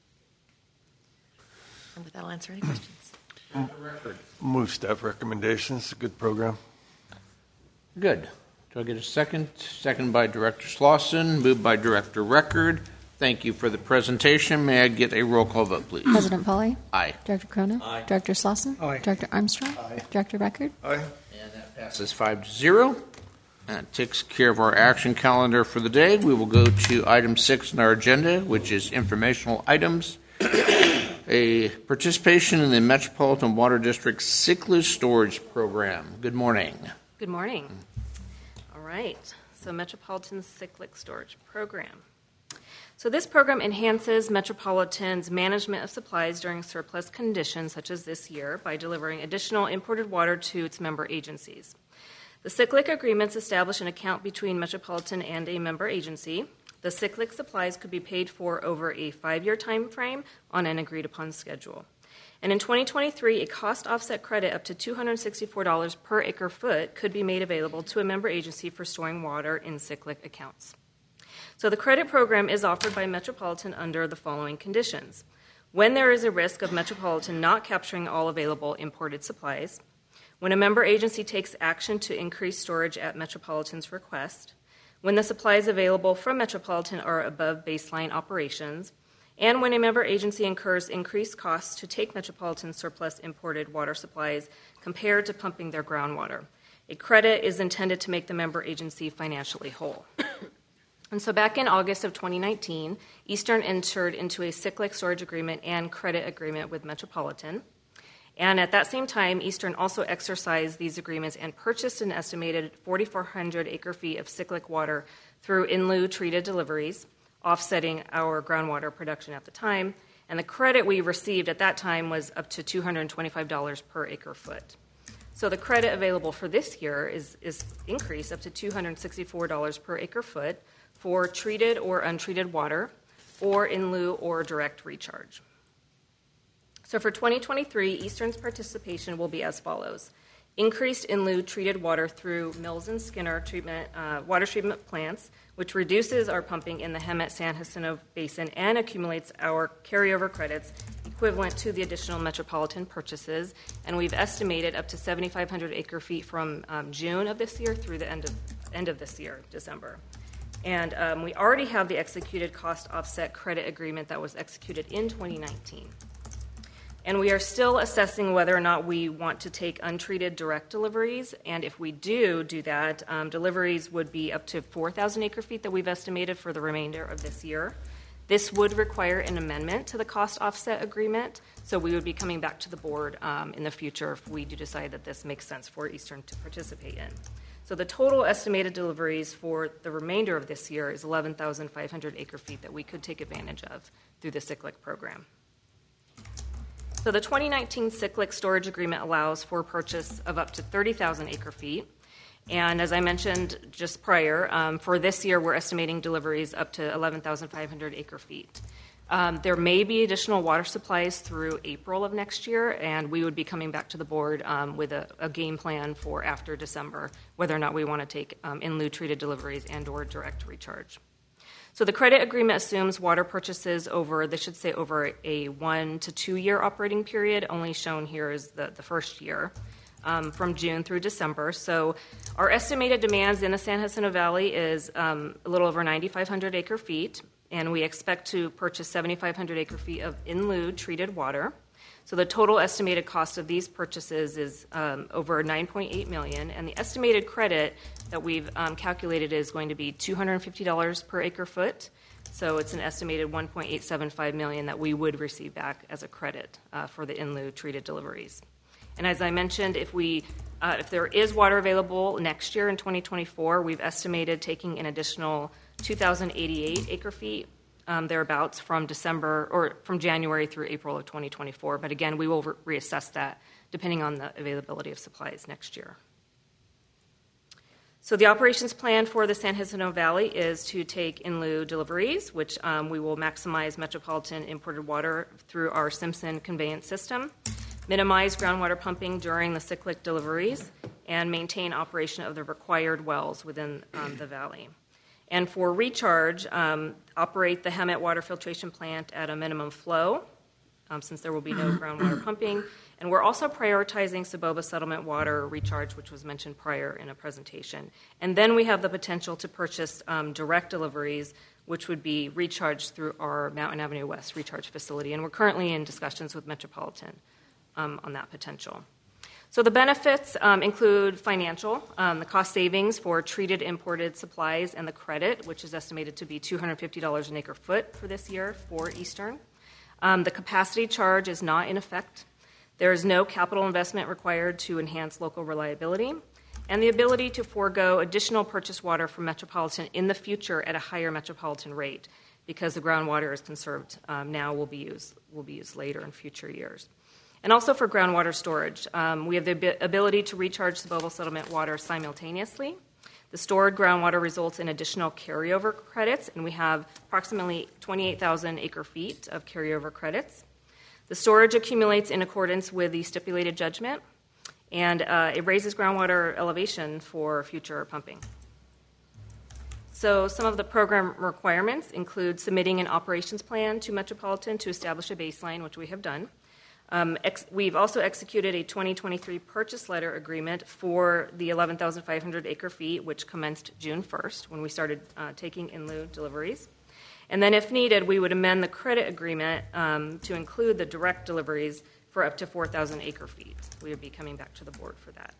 And with that, I'll answer any questions. Move staff recommendations. Good program. Good. Do I get a second? Second by Director Slauson, moved by Director Record. Thank you for the presentation. May I get a roll call vote, please? President Pauly? Aye. Director Cronin? Aye. Director Slauson? Aye. Director Armstrong? Aye. Director Record? Aye. And that passes five to zero. That takes care of our action calendar for the day. We will go to item six in our agenda, which is informational items. A participation in the Metropolitan Water District Cyclist Storage Program. Good morning. Good morning. All right. So Metropolitan's Cyclic Storage Program. So this program enhances Metropolitan's management of supplies during surplus conditions such as this year by delivering additional imported water to its member agencies. The cyclic agreements establish an account between Metropolitan and a member agency. The cyclic supplies could be paid for over a five-year time frame on an agreed-upon schedule. And in twenty twenty-three, a cost offset credit up to two hundred sixty-four dollars per acre foot could be made available to a member agency for storing water in cyclic accounts. So the credit program is offered by Metropolitan under the following conditions. When there is a risk of Metropolitan not capturing all available imported supplies, when a member agency takes action to increase storage at Metropolitan's request, when the supplies available from Metropolitan are above baseline operations, and when a member agency incurs increased costs to take Metropolitan surplus imported water supplies compared to pumping their groundwater. A credit is intended to make the member agency financially whole. And so back in August of twenty nineteen, Eastern entered into a cyclic storage agreement and credit agreement with Metropolitan. And at that same time, Eastern also exercised these agreements and purchased an estimated forty-four hundred acre-feet of cyclic water through in lieu treated deliveries, offsetting our groundwater production at the time. And the credit we received at that time was up to two hundred twenty-five dollars per acre-foot. So the credit available for this year is, is increased up to two hundred sixty-four dollars per acre-foot for treated or untreated water, or in lieu or direct recharge. So for twenty twenty-three, Eastern's participation will be as follows. Increased in lieu treated water through Mills and Skinner treatment, uh, water treatment plants, which reduces our pumping in the Hemet San Jacinto Basin and accumulates our carryover credits equivalent to the additional Metropolitan purchases. And we've estimated up to seventy-five hundred acre-feet from um, June of this year through the end of, end of this year, December. And um, we already have the executed cost offset credit agreement that was executed in twenty nineteen. And we are still assessing whether or not we want to take untreated direct deliveries. And if we do do that, um, deliveries would be up to four thousand acre-feet that we've estimated for the remainder of this year. This would require an amendment to the cost offset agreement. So we would be coming back to the board um, in the future if we do decide that this makes sense for Eastern to participate in. So the total estimated deliveries for the remainder of this year is eleven thousand five hundred acre-feet that we could take advantage of through the cyclic program. So the twenty nineteen cyclic storage agreement allows for purchase of up to thirty thousand acre-feet. And as I mentioned just prior, um, for this year we're estimating deliveries up to eleven thousand five hundred acre-feet. Um, there may be additional water supplies through April of next year, and we would be coming back to the board um, with a, a game plan for after December, whether or not we want to take um, in lieu treated deliveries and or direct recharge. So the credit agreement assumes water purchases over, they should say over a one to two year operating period. Only shown here is the, the first year, um, from June through December. So our estimated demands in the San Jacinto Valley is um, a little over ninety-five hundred acre-feet, and we expect to purchase seventy-five hundred acre-feet of in lieu treated water. So the total estimated cost of these purchases is um, over nine point eight million dollars, and the estimated credit that we've um, calculated is going to be two hundred fifty dollars per acre-foot. So it's an estimated one point eight seven five million dollars that we would receive back as a credit uh, for the in lieu treated deliveries. And as I mentioned, if we uh, if there is water available next year in twenty twenty-four, we've estimated taking an additional two thousand eighty-eight acre-feet. Um, thereabouts from December or from January through April of twenty twenty-four. But again, we will re- reassess that depending on the availability of supplies next year. So the operations plan for the San Jacinto Valley is to take in lieu deliveries, which um, we will maximize Metropolitan imported water through our Simpson conveyance system, minimize groundwater pumping during the cyclic deliveries, and maintain operation of the required wells within um, the valley. And for recharge, um, operate the Hemet water filtration plant at a minimum flow, um, since there will be no groundwater pumping. And we're also prioritizing Saboba settlement water recharge, which was mentioned prior in a presentation. And then we have the potential to purchase um, direct deliveries, which would be recharged through our Mountain Avenue West recharge facility. And we're currently in discussions with Metropolitan um, on that potential. So the benefits um, include financial, um, the cost savings for treated imported supplies, and the credit, which is estimated to be two hundred fifty dollars an acre foot for this year for Eastern. Um, the capacity charge is not in effect. There is no capital investment required to enhance local reliability, and the ability to forego additional purchased water from Metropolitan in the future at a higher Metropolitan rate, because the groundwater is conserved um, now will be used will be used later in future years. And also for groundwater storage. Um, we have the ab- ability to recharge the Bobo settlement water simultaneously. The stored groundwater results in additional carryover credits, and we have approximately twenty-eight thousand acre-feet of carryover credits. The storage accumulates in accordance with the stipulated judgment, and uh, it raises groundwater elevation for future pumping. So some of the program requirements include submitting an operations plan to Metropolitan to establish a baseline, which we have done. Um, ex- we've also executed a twenty twenty-three purchase letter agreement for the eleven thousand five hundred acre-feet, which commenced June first when we started uh, taking in lieu deliveries. And then if needed, we would amend the credit agreement um, to include the direct deliveries for up to four thousand acre feet. We would be coming back to the board for that.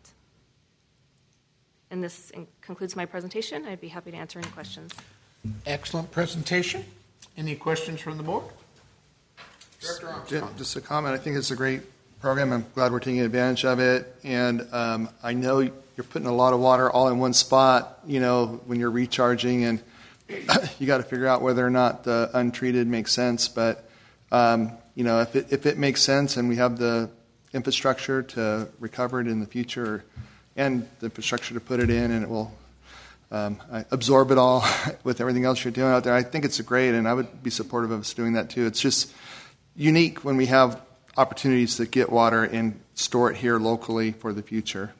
And this in- concludes my presentation. I'd be happy to answer any questions. Excellent presentation. Any questions from the board? Director Armstrong. Just a comment. I think it's a great program. I'm glad we're taking advantage of it. And um, I know you're putting a lot of water all in one spot, you know, when you're recharging, and you got to figure out whether or not the untreated makes sense. But, um, you know, if it, if it makes sense and we have the infrastructure to recover it in the future and the infrastructure to put it in, and it will um, absorb it all with everything else you're doing out there, I think it's great, and I would be supportive of us doing that too. It's just unique when we have opportunities to get water and store it here locally for the future.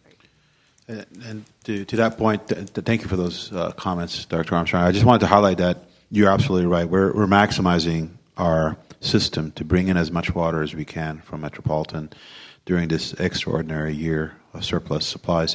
And, and to, to that point, th- th- thank you for those uh, comments, Doctor Armstrong. I just wanted to highlight that you're absolutely right. We're, we're maximizing our system to bring in as much water as we can from Metropolitan during this extraordinary year of surplus supplies.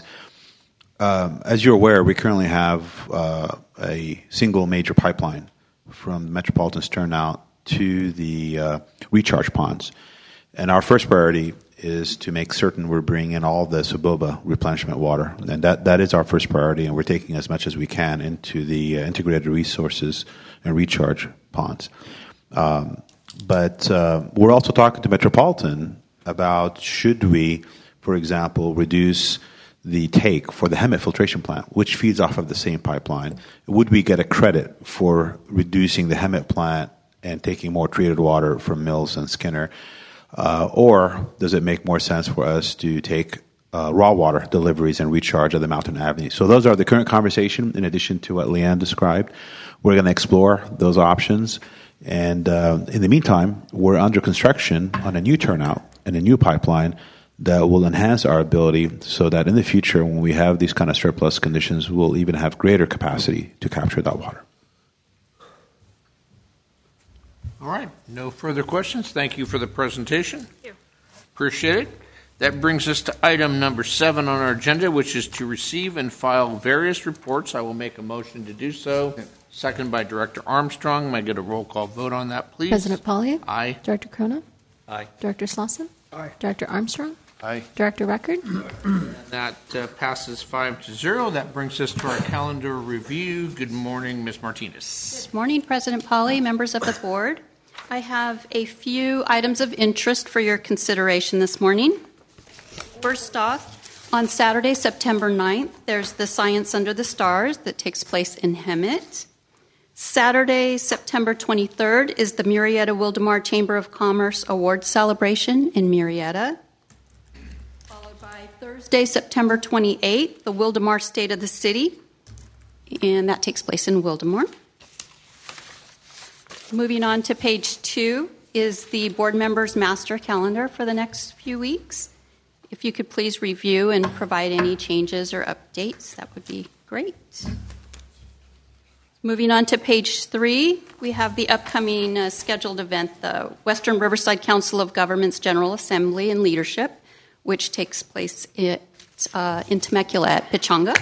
Um, as you're aware, we currently have uh, a single major pipeline from Metropolitan's turnout to the uh, recharge ponds. And our first priority is to make certain we're bringing in all the Soboba replenishment water. And that, that is our first priority, and we're taking as much as we can into the uh, integrated resources and recharge ponds. Um, but uh, we're also talking to Metropolitan about should we, for example, reduce the take for the Hemet filtration plant, which feeds off of the same pipeline. Would we get a credit for reducing the Hemet plant and taking more treated water from Mills and Skinner? Uh, or does it make more sense for us to take uh, raw water deliveries and recharge at the Mountain Avenue? So those are the current conversation in addition to what Leanne described. We're going to explore those options. And uh, in the meantime, we're under construction on a new turnout and a new pipeline that will enhance our ability so that in the future, when we have these kind of surplus conditions, we'll even have greater capacity to capture that water. All right. No further questions. Thank you for the presentation. Thank you. Appreciate it. That brings us to item number seven on our agenda, which is to receive and file various reports. I will make a motion to do so. Second by Director Armstrong. May I get a roll call vote on that, please? President Polly? Aye. Director Cronin? Aye. Director Slauson? Aye. Director Armstrong? Aye. Director Record? That uh, passes five to zero. That brings us to our calendar review. Good morning, Miz Martinez. Good morning, President Polly, members of the board. I have a few items of interest for your consideration this morning. First off, on Saturday, September ninth, there's the Science Under the Stars that takes place in Hemet. Saturday, September twenty-third, is the Murrieta-Wildomar Chamber of Commerce Award Celebration in Murrieta. Followed by Thursday, September twenty-eighth, the Wildomar State of the City, and that takes place in Wildomar. Moving on to page two is the board members' master calendar for the next few weeks. If you could please review and provide any changes or updates, that would be great. Moving on to page three, we have the upcoming uh, scheduled event, the Western Riverside Council of Governments General Assembly and Leadership, which takes place at, uh, in Temecula at Pechanga.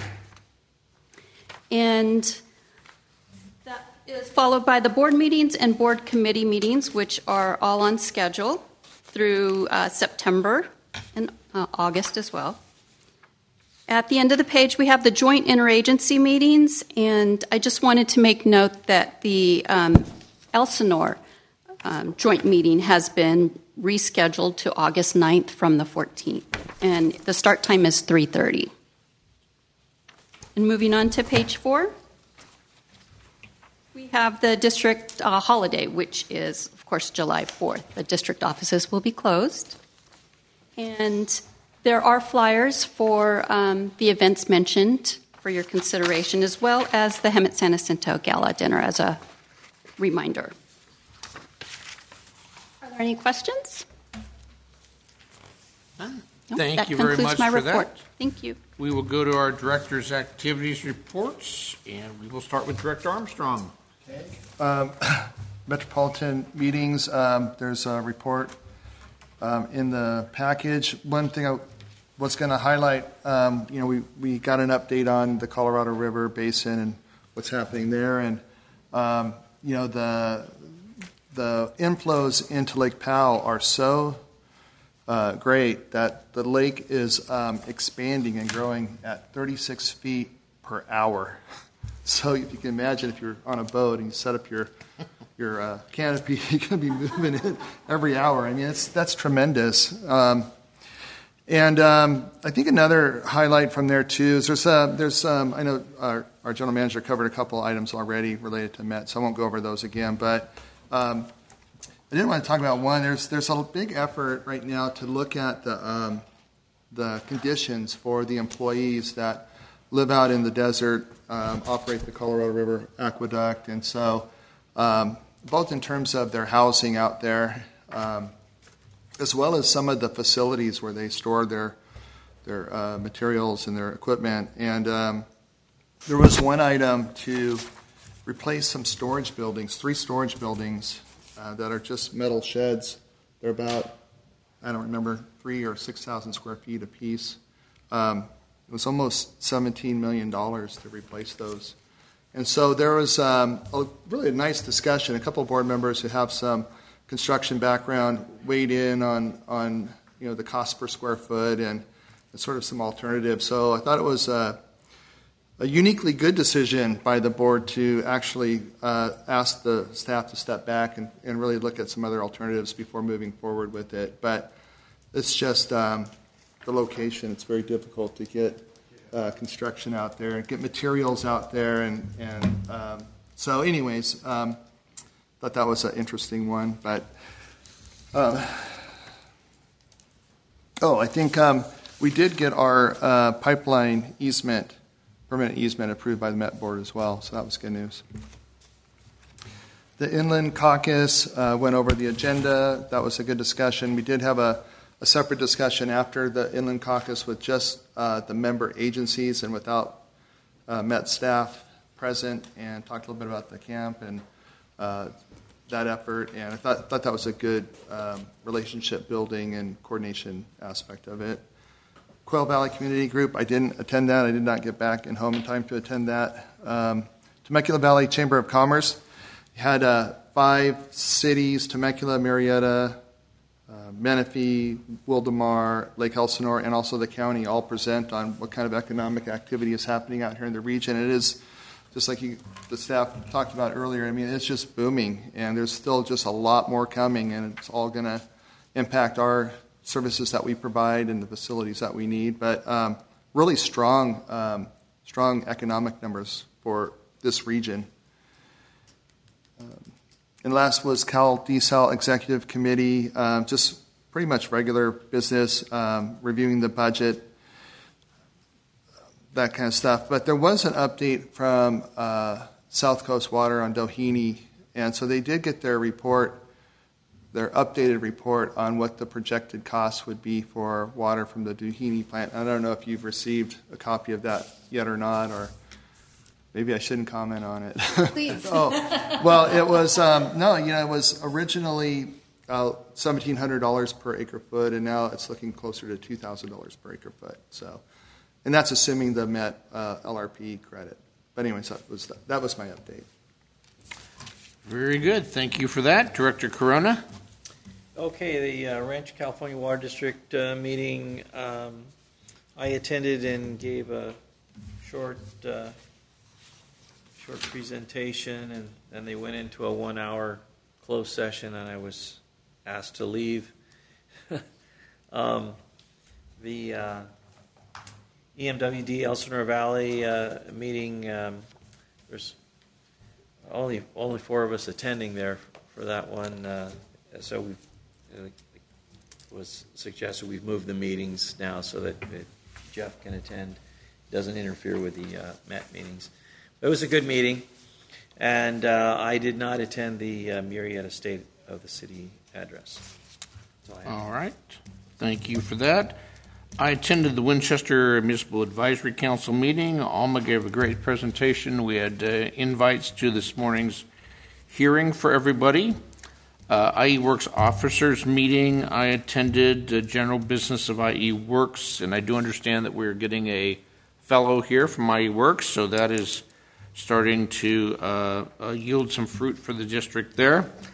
And that is followed by the board meetings and board committee meetings, which are all on schedule through uh, September and uh, August as well. At the end of the page, we have the joint interagency meetings, and I just wanted to make note that the um, Elsinore um, joint meeting has been rescheduled to August ninth from the fourteenth, and the start time is three thirty. And moving on to page four, we have the district uh, holiday, which is, of course, July fourth. The district offices will be closed. And there are flyers for um, the events mentioned for your consideration, as well as the Hemet San Jacinto Gala Dinner as a reminder. Are there any questions? None. No, Thank that you very concludes much my for report. that. Thank you. We will go to our director's activities reports, and we will start with Director Armstrong. Okay. Um, Metropolitan meetings, um, there's a report um, in the package. One thing I was going to highlight, um, you know, we, we got an update on the Colorado River Basin and what's happening there. And, um, you know, the the inflows into Lake Powell are so uh, great that the lake is um, expanding and growing at thirty-six feet per hour. So if you can imagine, if you're on a boat and you set up your your uh, canopy, you're going to be moving it every hour. I mean, it's, that's tremendous. Um, and um, I think another highlight from there too is there's uh, there's um, I know our, our general manager covered a couple items already related to Met, so I won't go over those again. But um, I did want to talk about one. There's there's a big effort right now to look at the um, the conditions for the employees that live out in the desert, um, operate the Colorado River Aqueduct, and so um, both in terms of their housing out there, um, as well as some of the facilities where they store their their uh, materials and their equipment. And um, there was one item to replace some storage buildings, three storage buildings uh, that are just metal sheds. They're about, I don't remember, three or six thousand square feet apiece. Um, It was almost seventeen million dollars to replace those. And so there was um, a really a nice discussion. A couple of board members who have some construction background weighed in on, on you know, the cost per square foot and, and sort of some alternatives. So I thought it was a, a uniquely good decision by the board to actually uh, ask the staff to step back and, and really look at some other alternatives before moving forward with it. But it's just um, the location. It's very difficult to get uh, construction out there and get materials out there. And, and um, so anyways, um, thought that was an interesting one. But, um, oh, I think um, we did get our uh, pipeline easement, permanent easement approved by the Met Board as well. So that was good news. The Inland Caucus uh, went over the agenda. That was a good discussion. We did have a A separate discussion after the Inland Caucus with just uh, the member agencies and without uh, Met staff present, and talked a little bit about the camp and uh, that effort. And I thought, thought that was a good um, relationship building and coordination aspect of it. Quail Valley Community Group, I didn't attend that. I did not get back and home in time to attend that. Um, Temecula Valley Chamber of Commerce had uh, five cities, Temecula, Marietta, Uh, Menifee, Wildemar, Lake Elsinore, and also the county all present on what kind of economic activity is happening out here in the region. It is, just like you, the staff talked about earlier, I mean, it's just booming, and there's still just a lot more coming, and it's all going to impact our services that we provide and the facilities that we need. But um, really strong, um, strong economic numbers for this region. Um, And last was Cal DeSal Executive Committee, um, just pretty much regular business, um, reviewing the budget, that kind of stuff. But there was an update from uh, South Coast Water on Doheny, and so they did get their report, their updated report on what the projected cost would be for water from the Doheny plant. I don't know if you've received a copy of that yet or not, or maybe I shouldn't comment on it. Please. Oh, well, it was, um, no, you know, it was originally uh, seventeen hundred dollars per acre foot, and now it's looking closer to two thousand dollars per acre foot. So, and that's assuming the Met uh, L R P credit. But anyways, that was, that was my update. Very good. Thank you for that. Director Corona. Okay, the uh, Rancho California Water District uh, meeting, um, I attended and gave a short uh, short presentation, and then they went into a one-hour closed session, and I was asked to leave. um, the uh, E M W D Elsinore Valley uh, meeting, um, there's only only four of us attending there for that one, uh, so we it was suggested we've moved the meetings now so that, that Jeff can attend, doesn't interfere with the uh, Met meetings. It was a good meeting, and uh, I did not attend the uh, Murrieta State of the City address. All right. Thank you for that. I attended the Winchester Municipal Advisory Council meeting. Alma gave a great presentation. We had uh, invites to this morning's hearing for everybody. Uh, I E Works officers meeting. I attended the general business of I E Works, and I do understand that we're getting a fellow here from I E Works, so that is starting to uh, uh, yield some fruit for the district there.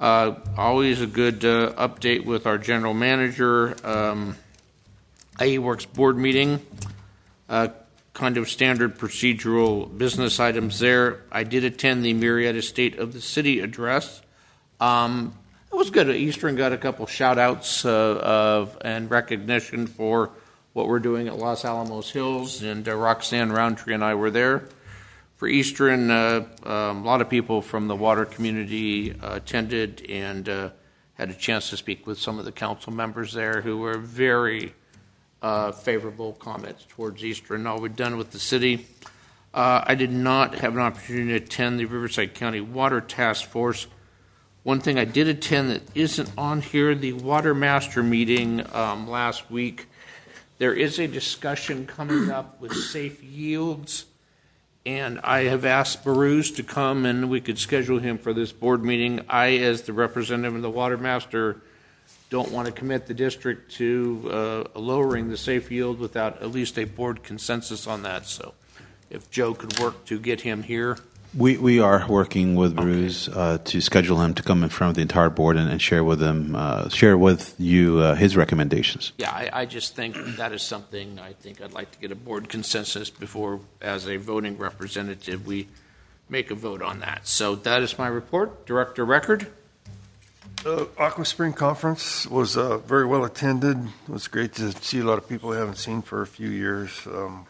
Uh, always a good uh, update with our general manager. Um, I E Works board meeting, uh, kind of standard procedural business items there. I did attend the Marietta State of the City address. Um, it was good. Eastern got a couple shout outs uh, of and recognition for what we're doing at Los Alamos Hills, and uh, Roxanne Roundtree and I were there. For Eastern, uh, um, a lot of people from the water community uh, attended and uh, had a chance to speak with some of the council members there who were very uh, favorable comments towards Eastern, all we've done with the city. Uh, I did not have an opportunity to attend the Riverside County Water Task Force. One thing I did attend that isn't on here, the Water Master meeting um, last week. There is a discussion coming up with safe yields. And I have asked Baruz to come, and we could schedule him for this board meeting. I, as the representative of the Water Master, don't want to commit the district to uh, lowering the safe yield without at least a board consensus on that. So if Joe could work to get him here. We we are working with Bruce uh, to schedule him to come in front of the entire board and, and share with them, uh, share with you uh, his recommendations. Yeah, I, I just think that is something I think I'd like to get a board consensus before, as a voting representative, we make a vote on that. So that is my report. Director Record. The Aqua Spring Conference was uh, very well attended. It was great to see a lot of people I haven't seen for a few years. Um,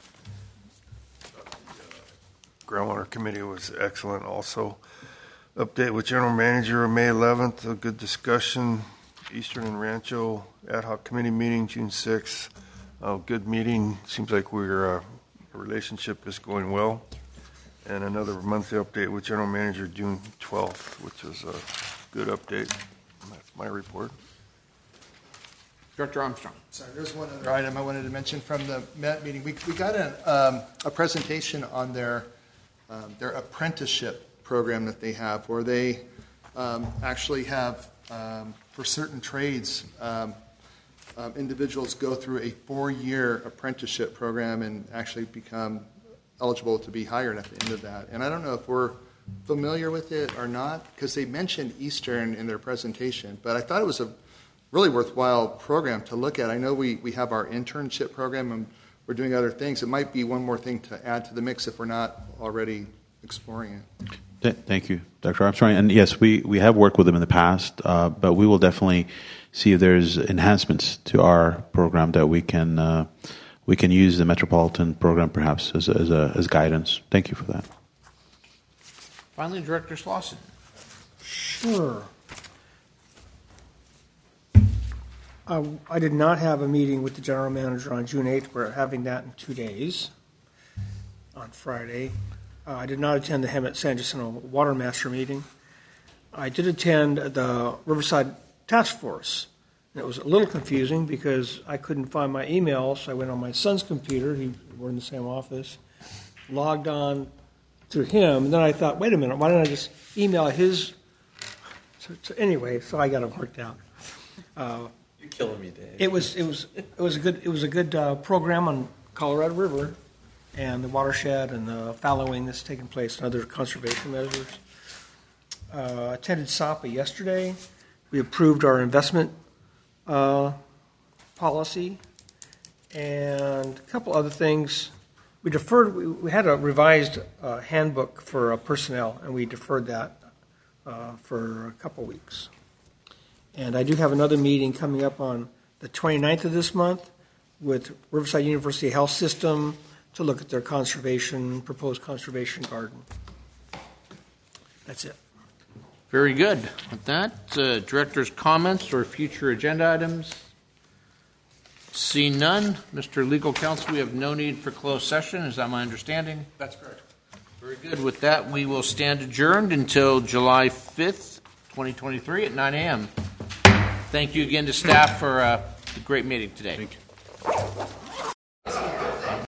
Groundwater Committee was excellent also. Update with General Manager on May eleventh, a good discussion. Eastern and Rancho Ad Hoc Committee meeting June sixth. Uh, good meeting. Seems like we're, uh, our relationship is going well. And another monthly update with General Manager June twelfth, which was a good update. That's my report. Director Armstrong. Sorry, there's one other item I wanted to mention from the Met meeting. We, we got an, um, a presentation on their Um, their apprenticeship program that they have, where they um, actually have, um, for certain trades, um, um, individuals go through a four-year apprenticeship program and actually become eligible to be hired at the end of that. And I don't know if we're familiar with it or not, because they mentioned Eastern in their presentation, but I thought it was a really worthwhile program to look at. I know we, we have our internship program, and we're doing other things. It might be one more thing to add to the mix if we're not already exploring it. Thank you, Doctor Armstrong. And yes, we, we have worked with them in the past, uh, but we will definitely see if there's enhancements to our program that we can uh, we can use the Metropolitan program perhaps as a, as, a, as guidance. Thank you for that. Finally, Director Slauson. Sure. Uh, I did not have a meeting with the general manager on June eighth. We're having that in two days, on Friday. Uh, I did not attend the Hemet San Jacinto Water Master meeting. I did attend the Riverside Task Force. And it was a little confusing because I couldn't find my email, so I went on my son's computer. He, we're in the same office. Logged on through him, and then I thought, wait a minute, why don't I just email his? So, so anyway, so I got it worked out. Uh, You're killing me, Dave. It was it was it was a good it was a good uh, program on Colorado River and the watershed and the fallowing that's taking place and other conservation measures. Uh, attended S A P A yesterday. We approved our investment uh, policy and a couple other things. We deferred. We, we had a revised uh, handbook for uh, personnel, and we deferred that uh, for a couple weeks. And I do have another meeting coming up on the twenty-ninth of this month with Riverside University Health System to look at their conservation, proposed conservation garden. That's it. Very good. With that, uh, Director's comments or future agenda items? See none. Mister Legal Counsel, we have no need for closed session. Is that my understanding? That's correct. Very good. With that, we will stand adjourned until July fifth, twenty twenty-three at nine a.m. Thank you again to staff for uh, a great meeting today. Thank you.